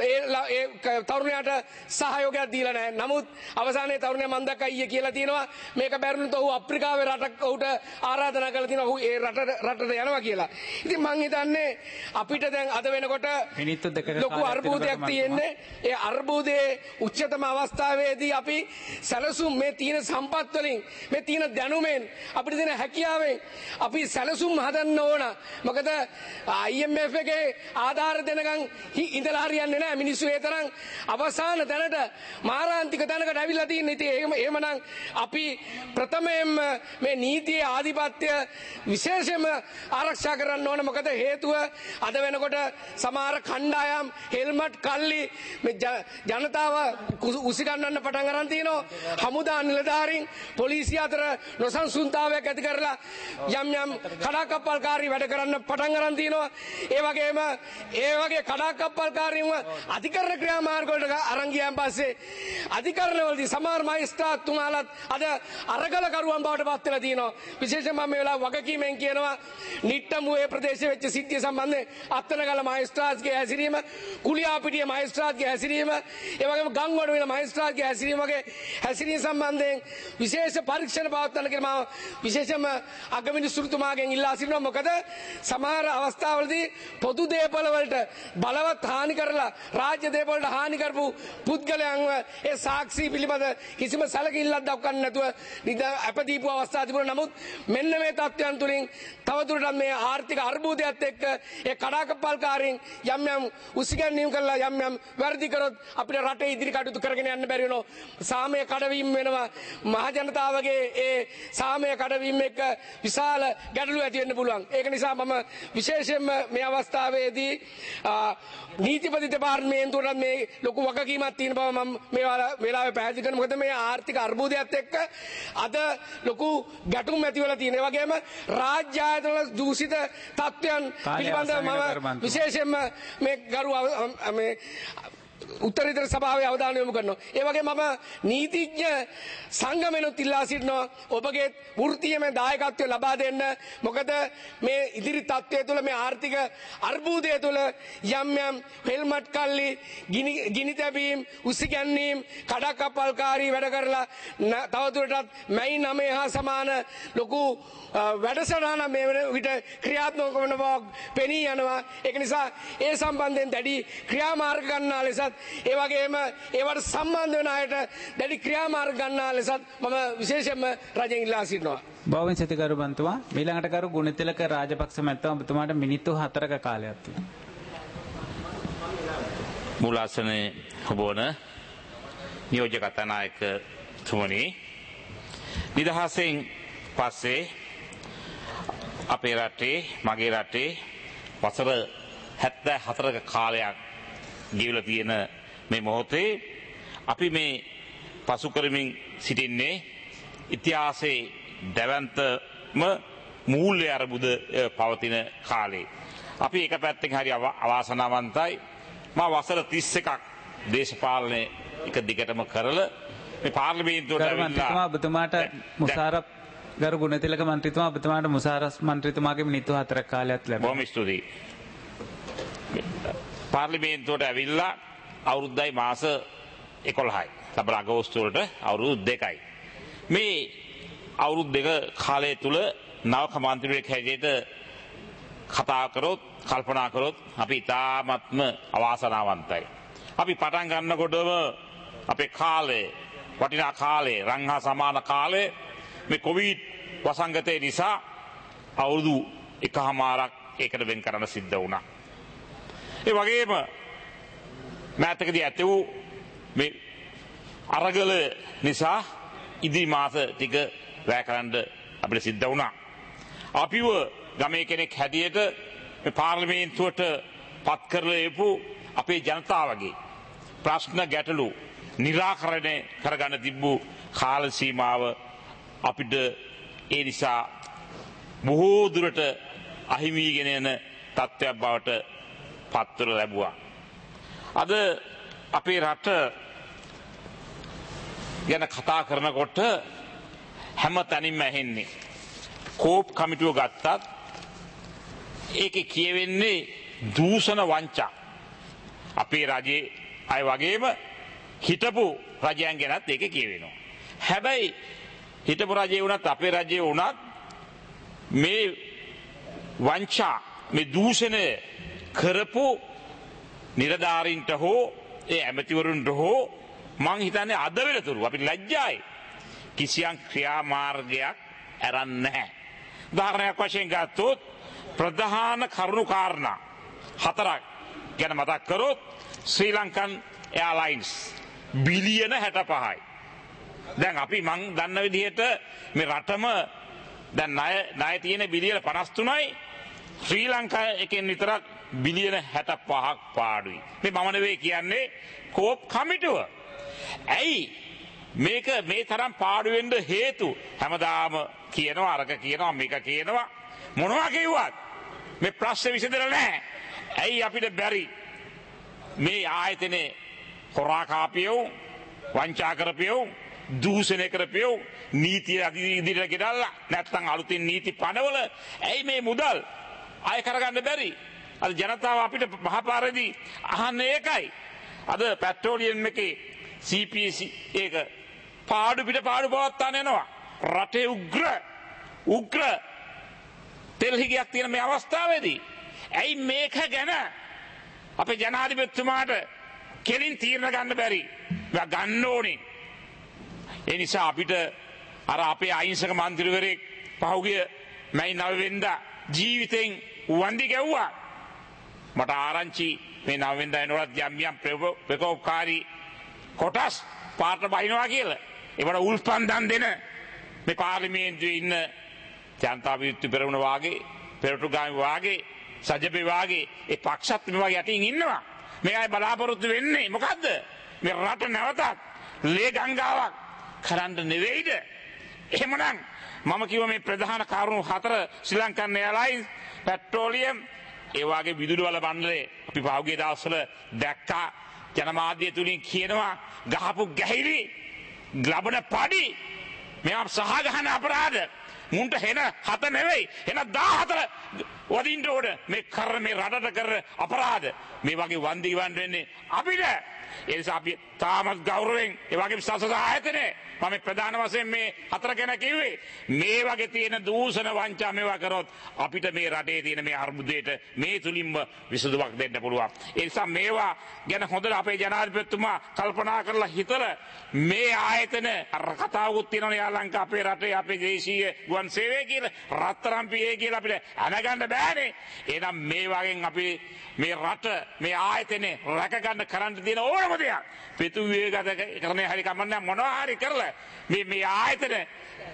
F: ඒ තරුණයාට සහයෝගයක් දීලා නැහැ. නමුත් අවසානයේ තරුණයා මම දැක්ක ඊයේ කියලා තියෙනවා මේක බැරිනුත් ඔහු අප්‍රිකාවේ රටක් ඔහුට ආරාධනා කරලා තියෙනවා. ඔහු ඒ රට රටට යනවා කියලා. ඉතින් මං හිතන්නේ අපිට දැන් අද වෙනකොට
A: මිනිත්තු දෙකක
F: ලොකු අර්බුදයක් තියෙන්නේ. ඒ අර්බුදයේ උච්චතම අවස්ථාවේදී අපි සැලසුම් මේ තියෙන සම්පත් වලින් මේ තියෙන දැනුමෙන් අපිට තියෙන හැකියාවෙන් අපි සැලසුම් හදන්න ඕන. මොකද I M F එකේ ආධාර දෙනකන් ඉඳලා හරියන්නේ නැහැ. මිනිස්සු ඒ තරම් අවසාන තැනට මාරාන්තික තැනකට ඇවිල්ලා තියෙන. ඉතින් එහෙම එහෙමනම් අපි ප්‍රථමයෙන්ම මේ නීතියේ ආධිපත්‍ය විශේෂයෙන්ම ආරක්ෂා කරන්න ඕන. මොකද හේතුව අද වෙනකොට සමහර කණ්ඩායම් හෙල්මට් කල්ලි මේ ජනතාව උසිගන්නන්න පටන් අරන් තිනවා. හමුදා නිලධාරීන් පොලිසිය අතර නොසන්සුන්තාවයක් ඇති කරලා යම් යම් කඩාකප්පල්කාරී වැඩ කරන්න පටන් අරන් තිනවා. ඒ වගේම ඒ වගේ කඩාකප්පල්කාරීන්ව අධිකරණ ක්‍රියාමාර්ග වලට අරන් ගියන් පස්සේ අධිකරණවලදී සමහර මහේස්ත්‍රාත්තුමාලත් අද අරගල කරුවන් බවට පත් වෙලා තියෙනවා. විශේෂයෙන්ම මේ වෙලාව වගකීමෙන් කියනවා නිට්ටඹුවේ ප්‍රදේශයේ වෙච්ච සිද්ධිය සම්බන්ධයෙන් අත්තනගල මහේස්ත්‍රාත්ගේ හැසිරීම, කුලියාපිටිය මහේස්ත්‍රාත්ගේ හැසිරීම, ඒ වගේම ගංගොඩවිල මහේස්ත්‍රාත්ගේ හැසිරීම වගේ හැසිරීම සම්බන්ධයෙන් විශේෂ පරීක්ෂණ පවත්වන්න කියලා මම විශේෂයෙන්ම අගමැතිතුමාගෙන් ඉල්ලා සිටිනවා. මොකද සමහර අවස්ථාවලදී පොදු දේපල වලට බලවත් හානි කරලා රාජ්‍ය දේපල වලට හානි කරපු පුද්ගලයන්ව ඒ සාක්ෂි පිළිබඳ කිසිම සැලකිල්ලක් දක්වන්න නැතුව අපදීපු අවස්ථා තිබුණා. නමුත් මෙන්න මේ තත්ත්වයන් තුලින් තවදුරටත් මේ ආර්ථික අර්බුදයත් එක්ක ඒ කඩාකප්පල්කාරීන් යම් යම් උසිගැන්වීම් කරලා යම් යම් වැඩි කරොත් අපිට රටේ ඉදිරි කටයුතු කරගෙන යන්න බැරි වෙනවා. සාමය කඩවීම වෙනවා. මහ ජනතාවගේ ඒ සාමය කඩවීම එක්ක විශාල ගැටලු ඇති වෙන්න පුළුවන්. ඒක නිසා මම විශේෂයෙන්ම මේ අවස්ථාවේදී නීතිපති දෙපාර්තමේන්තුවට මේ ලොකු වගකීමක් තියෙන බව මම මේ වෙලාවේ පැහැදිලි කරනවා. මොකද මේ ආර්ථික අර්බුදයත් එක්ක අද ලොකු ගැටුම් ඇති වෙලා තියෙන. ඒ වගේම රාජ්‍ය ආයතන දූෂිත තත්ත්වයන් පිළිබඳව මම විශේෂයෙන්ම මේ ගරු මේ උත්තරීතර සභාවේ අවධානය යොමු කරනවා. ඒ වගේම මම නීතිඥ සංගමෙනුත් ඉල්ලා සිටිනවා ඔබගේ වෘත්තීයමය දායකත්වය ලබා දෙන්න. මොකද මේ ඉදිරි තත්ත්වය තුළ මේ ආර්ථික අර්බුදය තුළ යම් යම් හෙල්මට් කල්ලි, ගිනි තැබීම්, උසිගැන්වීම්, කඩාකප්පල්කාරී වැඩ කරලා තවදුරටත් මැයි නවය හා සමාන ලොකු වැඩසටහන මේ විට ක්‍රියාත්මක වන බව පෙනී යනවා. ඒක නිසා ඒ සම්බන්ධයෙන් දැඩි ක්‍රියාමාර්ග ගන්නා ලෙසත් ඒ වගේම ඒවට සම්බන්ධ වෙන අයට දැඩි ක්‍රියාමාර්ග ගන්නා ලෙසත් මම විශේෂයෙන්ම රජෙන් ඉල්ලා සිටිනවා.
A: බෞද්ධ සතිකරු බන්තුමා ඊළඟට කරු ගුණතිලක රාජපක්ෂ මැතිතුමා ඔබතුමාට මිනිත්තු හතරක කාලයක් තියෙනවා.
G: මූලාසනයේ හොබවන නියෝජ්‍ය කතානායක තුමනි, නිදහසෙන් පස්සේ අපේ රටේ මගේ රටේ වසර හැත්තෑ හතරක කාලයක් ගෙවිලා තියෙන මේ මොහොතේ අපි මේ පසු කරමින් සිටින්නේ ඉතිහාසයේ දැවැන්තම මූල්‍ය අරබුද පවතින කාලේ. අපි එක පැත්තකින් හරි අවාසනාවන්තයි. මා වසර තිස් එකක් දේශපාලනය එක දිගටම කරලා මේ පාර්ලිමේන්තුවට
A: ඇවිල්ලා ඔබතුමාට මුසාරප් ගරු ගුණතිලක මන්ත්‍රීතුමා ඔබතුමාට මුසාරස් මන්ත්‍රීතුමාගේ මිනිත්තු හතරක් කාලයක් ලැබුණා.
G: බොහොම ස්තුතියි. පාර්ලිමේන්තුවට ඇවිල්ලා අවුරුද්දයි මාස එකොළහයි. ලබන අගෝස්තු වලට අවුරුදු දෙකයි. මේ අවුරුදු දෙක කාලය තුල නවක මන්ත්‍රීවරයෙක් හැටියට කතා කරොත් කල්පනා කරොත් අපි ඉතාමත්ම අවාසනාවන්තයි. අපි පටන් ගන්නකොටම අපේ කාලේ වටිනා කාලේ රංහා සමාන කාලේ මේ කොවිඩ් වසංගතය නිසා අවුරුදු එකහමාරක් ඒකට වෙන් කරන්න සිද්ධ වුණා. ඒ වගේම මෑතකදී ඇති වූ මේ අරගල නිසා ඉදිරි මාස ටික වැය කරන්න අපිට සිද්ධ වුණා. අපිව ගමේ කෙනෙක් හැටියට මේ පාර්ලිමේන්තුවට පත් කරලා එපු අපේ ජනතාවගේ ප්‍රශ්න ගැටලු निराකරණය කරගන්න තිබ්බු කාල සීමාව අපිට ඒ නිසා බොහෝ දුරට අහිමි වීගෙන යන තත්ත්වයක් බවට පත්වල ලැබුවා. අද අපේ රට ගැන කතා කරනකොට හැම තැනින්ම ඇහෙන්නේ කෝප් කමිටුව ගත්තත් ඒකේ කියවෙන්නේ දූෂණ වංචා. අපේ රජයේ අය වගේම හිටපු රජයන් ගැනත් ඒක කියවෙනවා. හැබැයි හිටපු රජේ වුණත් අපේ රජේ වුණත් මේ වංචා මේ දූෂණය කරපු නිලධාරීන්ට හෝ ඒ ඇමතිවරුන්ට හෝ මං හිතන්නේ අද වෙනතුරු අපි ලැජ්ජායි කිසියම් ක්‍රියාමාර්ගයක් අරන් නැහැ. උදාහරණයක් වශයෙන් ගත්තොත් ප්‍රධාන කරුණු කාරණා හතරක් ගැන මතක් කරොත් ශ්‍රී ලංකන් එයාර්ලයින්ස් බිලියන හැට පහයි. දැන් අපි මං දන්න විදිහට මේ රටම දැන් ණය ණය තියෙන බිලියන පනස් තුනයි ශ්‍රී ලංකාව එකෙන් විතරක් බිලියන හැට පහක් පාඩුයි. මේ මම නෙවෙයි කියන්නේ කෝප් කමිටුව. ඇයි මේක මේ තරම් පාඩු වෙන්න හේතු? හැමදාම කියනවා අරක කියනවා මේක කියනවා මොනවා කිව්වත් මේ ප්‍රශ්නේ විසඳලා නැහැ. ඇයි අපිට බැරි මේ ආයතනේ හොරා කාපියෝ වංචා කරපියෝ දූෂණය කරපියෝ නීතිය ඉදිරියට ගෙනල්ලා නැත්නම් අලුතින් නීති පනවල ඇයි මේ මුදල් අය කරගන්න බැරි? අද ජනතාව අපිට මහපාරේදී අහන්නේ ඒකයි. අද පෙට්‍රෝලියම් එකේ සී පී සී ඒක පාඩු පිට පාඩු පවත්වාන යනවා. රටේ උග්‍ර උග්‍ර තෙල් හිගයක් තියෙන මේ අවස්ථාවේදී ඇයි මේක ගැන අපේ ජනාධිපතිතුමාට කෙලින් තීරණ ගන්න බැරි? මේවා ගන්න ඕනේ. ඒ නිසා අපිට අර අපේ අහිංසක මන්ත්‍රීවරයෙක් පහුගිය මැයි නව වෙනිදා ජීවිතෙන් වන්දි ගැව්වා. මට ආරංචි මේ නව වෙනිදා එනකොට යම් යම් ප්‍රකෝපකාරී කොටස් පාට බහිනවා කියලා. ඒවට උල්පන්දම් දෙන මේ පාර්ලිමේන්තුවේ ඉන්න ජනතා විමුක්ති පෙරමුණ වාගේ පෙරටුගාමි වාගේ සජපේ වාගේ ඒ පක්ෂත් මේ වගේ යටින් ඉන්නවා. මේ අය බලාපොරොත්තු වෙන්නේ මොකද්ද? මේ රට නැවතත් ලේ ගංගාවක් කරන්න නෙවෙයිද? එහෙමනම් මම කිව්ව මේ ප්‍රධාන කාරණු හතර ශ්‍රී ලංකන් එයාර්ලයින්ස් පෙට්‍රෝලියම් ඒ වගේ විදුලි වල බණ්ඩලේ අපි පහුගිය දවස්වල දැක්කා ජනමාධ්‍ය තුලින් කියනවා ගහපු ගැහිලි ලබන පඩි මේවා සහගහන අපරාධ මුන්ට හෙන හත නෙවෙයි හෙන දාහතර වදින්න ඕන මේ කර මේ රටට කර අපරාධ මේ වගේ වන්දි ගවන්න වෙන්නේ අපිට. ඒ නිසා අපි තාමත් ගෞරවයෙන් ඒ වගේ සසස ආයතනේ මම ප්‍රධාන වශයෙන් මේ හතර ගැන කිව්වේ මේ වගේ තියෙන දූෂණ වංචා මේවා කරොත් අපිට මේ රටේ තියෙන මේ අර්බුදයට මේ තුලින්ම විසඳුමක් දෙන්න පුළුවන්. ඒ නිසා මේවා ගැන හොඳට අපේ ජනාධිපතිතුමා කල්පනා කරලා හිතලා මේ ආයතන අර කතාවකුත් තියෙනවනේ යා ලංකා අපේ රටේ අපේ දේශීය ගුවන් සේවය කියලා රත්තරන් පියේ කියලා අපිට අනගන්න බෑනේ. එහෙනම් මේ වගේ අපි මේ රට මේ ආයතනේ රැක ගන්න කරන්න තියෙන ඕනම දෙයක් පිටු විවේගත කරන්නේ හරි කමන්නේ මොනවා හරි කරලා මේ මේ ආයතන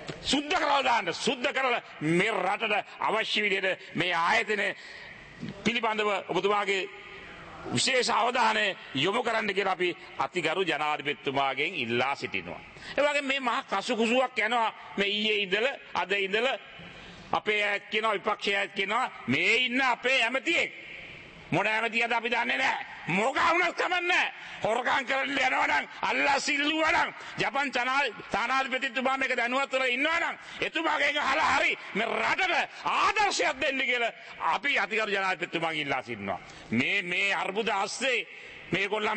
G: සුද්ධ කරලා දාන්න සුද්ධ කරලා මේ රටට අවශ්‍ය විදිහට මේ ආයතන පිළිබඳව ඔබතුමාගේ විශේෂ අවධානය යොමු කරන්න කියලා අපි අතිගරු ජනාධිපතිතුමාගෙන් ඉල්ලා සිටිනවා. ඒ වගේම මේ මහා කසුකුසුවක් යනවා මේ ඊයේ ඉඳලා අද ඉඳලා අපේ අයත් කියනවා විපක්ෂය අයත් කියනවා මේ ඉන්න අපේ ඇමතියෙක් මොන ඇමතියද අපි දන්නේ නැහැ. මොකා වුණත් කමන්නේ හොරකම් කරන්න යනවා නම් අල්ලා සිල්ලුවා නම් ජපන් තානාධිපතිතුමා මේක දැනුවත් කරලා ඉන්නවා නම් එතුමාගෙන් අහලා හරි මේ රටට ආදර්ශයක් දෙන්න කියලා අපි අතිගරු ජනාධිපතිතුමාගෙන් ඉල්ලා සිටිනවා. මේ මේ අර්බුද ආස්සේ මේගොල්ලන්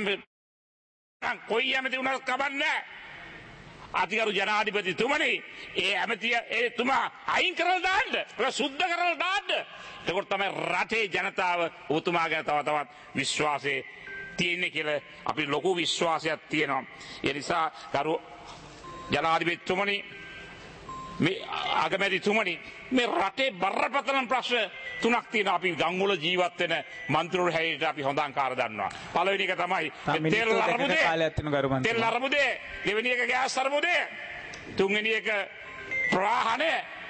G: කොයි ඇමති වුණත් කමන්නේ අතිගරු ජනාධිපතිතුමනි ඒ ඇමතිය එතුමා අයින් කරලා දාන්න ඒක සුද්ධ කරලා දාන්න. එතකොට තමයි රටේ ජනතාව ඔබතුමා ගැන තව තවත් විශ්වාසය තියෙන්නේ කියලා අපි ලොකු විශ්වාසයක් තියෙනවා. ඒ නිසා ගරු ජනාධිපතිතුමනි මේ අගමැතිතුමනි මේ රටේ බරපතල ප්‍රශ්න තුනක් තියෙනවා. අපි ගම්වල ජීවත් වෙන මන්ත්‍රීවරු හැටියට අපි හොඳන් කාර දන්නවා. පළවෙනි එක තමයි තෙල් අරමුදේ තෙල් අරමුදේ දෙවෙනි එක ගෑස් අරමුදේ තුන්වෙනි එක ප්‍රවාහනය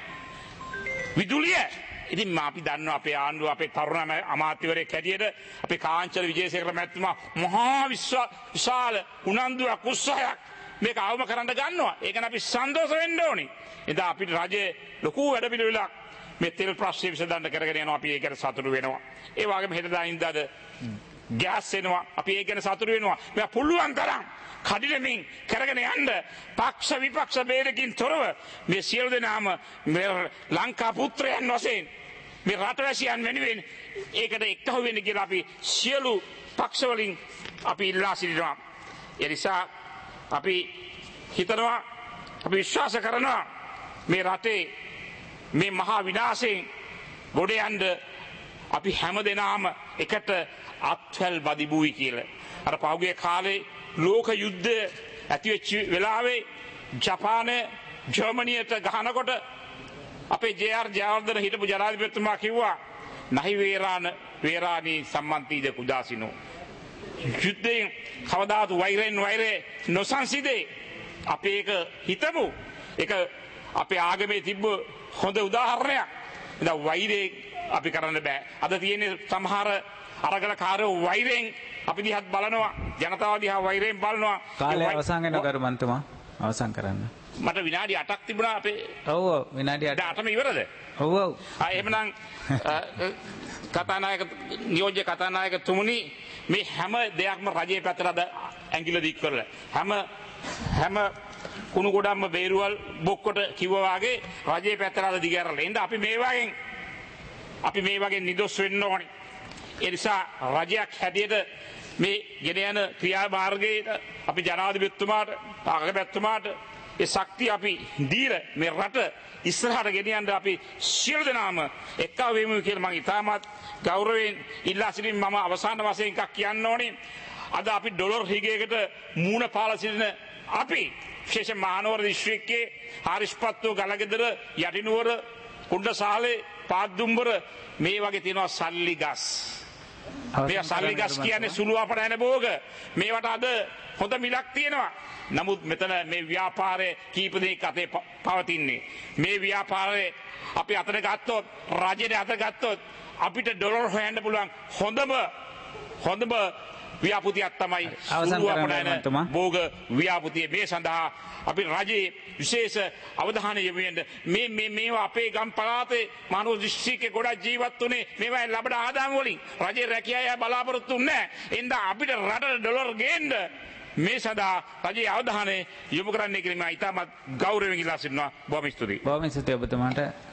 G: විදුලිය. ඉතින් මා අපි දන්නවා අපේ ආණ්ඩුව අපේ තරුණ අමාත්‍යවරයෙක් හැටියට අපේ කාංචන විජේසේකර මැතිතුමා මහා විශාල උනන්දුවක් උත්සාහයක් මේක අවම කරන්න ගන්නවා. ඒක ගැන අපි සන්තෝෂ වෙන්න ඕනේ. එදා අපිට රජයේ ලොකු වැඩ පිළිවෙලක් මේ තෙල් ප්‍රශ්නේ විසඳන්න කරගෙන යනවා. අපි ඒක ගැන සතුටු වෙනවා. ඒ වගේම හෙටදා ඉඳලාද ගෑස් එනවා. අපි ඒක ගැන සතුටු වෙනවා. මේක පුළුවන් තරම් කඩිනමින් කරගෙන යන්න පක්ෂ විපක්ෂ ભેදකින් තොරව මේ සියලු දෙනාම මේ ලංකා පුත්‍රයන් වශයෙන් මේ රටවැසියන් වෙනුවෙන් ඒකට එක්තහුව වෙන්න කියලා අපි සියලු පක්ෂ වලින් අපි ඉල්ලා සිටිනවා. ඒ නිසා අපි හිතනවා අපි විශ්වාස කරනවා මේ රටේ මේ මහා විනාශයෙන් ගොඩ යන්න අපි හැම දෙනාම එකට අත්වැල් බදිබුයි කියලා. අර පහුගිය කාලේ ලෝක යුද්ධය ඇති වෙච්ච වෙලාවේ ජපානය ජර්මනියට ගහනකොට අපේ ජේ.ආර්. ජයවර්ධන හිටපු ජනාධිපතිතුමා කිව්වා නහි වේරාන වේරානී සම්මන්තිද කුදාසිනෝ යුද්ධයෙන් කවදාත් වෛරෙන් වෛරේ නොසන්සිදේ. අපි ඒක හිතමු. ඒක අපේ ආගමේ තිබ්බ හොඳ උදාහරණයක්. දැන් වෛරේ අපි කරන්න බෑ. අද තියෙන්නේ සමහර අරගලකාරයෝ වෛරෙන් අපි දිහාත් බලනවා. ජනතාව දිහා වෛරයෙන් බලනවා.
A: කාලය අවසන් වෙනවා ගරු මන්තුමා. අවසන් කරන්න.
G: මට විනාඩි අටක් තිබුණා අපේ.
A: ඔව් ඔව් විනාඩි අට.
G: දැන් අටම ඉවරද?
A: ඔව් ඔව්.
G: ආ එහෙමනම් කතානායක නියෝජ්‍ය කතානායක තුමුනි මේ හැම දෙයක්ම රජයේ පැත්තට අද ඇඟිල්ල දික් කරලා හැම හැම කුණු ගොඩක්ම බේරුවල් බොක්කොට කිව්වා වගේ රජයේ පැත්තට අද දිගහැරලා. එහෙනම් අපි මේ වගේ අපි මේ වගේ නිදොස් වෙන්න ඕනේ. ඒ නිසා රජයක් හැටියට මේ ගෙන යන ක්‍රියාමාර්ගයේ අපි ජනාධිපතිතුමාට අගමැතිතුමාට ඒ ශක්තිය අපි දීලා මේ රට ඉස්සරහට ගෙන යන්න අපි සියලු දෙනාම එක්ව වෙමු කියලා මම ඉතාමත් ගෞරවයෙන් ඉල්ලා සිටින් මම අවසාන වශයෙන් එකක් කියන්න ඕනේ. අද අපි ඩොලර් හිගයකට මූණ පාලා සිටින අපි විශේෂ මහනුවර දිස්ත්‍රික්කයේ හාරිස්පත්තු ගලගෙදර යටිනුවර කුණ්ඩසාලේ පාත්දුම්බර මේ වගේ තියෙනවා සල්ලි ගස්. මේ සල්ලි ගස් කියන්නේ සුළු අපට යන භෝග. මේවට අද හොඳ මිලක් තියෙනවා. නමුත් මෙතන මේ ව්‍යාපාරයේ කීප දෙනෙක් අතේ පවතින්නේ. මේ ව්‍යාපාරයේ අපි අතට ගත්තොත් රජයේ අත ගත්තොත් අපිට ඩොලර් හොයන්න පුළුවන් හොඳම හොඳම ව්‍යාපෘතියක් තමයි සුළු අපට යන භෝග ව්‍යාපෘතිය. මේ සඳහා අපි රජයේ විශේෂ අවධානය යොමු වෙන්න මේ මේ මේවා අපේ ගම් පළාතේ මානව දිස්ත්‍රික්කේ ගොඩක් ජීවත් වුනේ මේවා ලැබෙන ආදායම් වලින් රජයේ රැකියාව බලාපොරොත්තු වෙන්නේ නැහැ. එඳා අපිට රටට ඩොලර් ගේන්න මේ සඳහා රජයේ අවධානය යොමු කරන්න කියලා මම ඉතාමත් ගෞරවයෙන් ඉල්ලා සිටිනවා. බොහොම ස්තුතියි.
A: බොහොම ස්තුතියි ඔබතුමාට.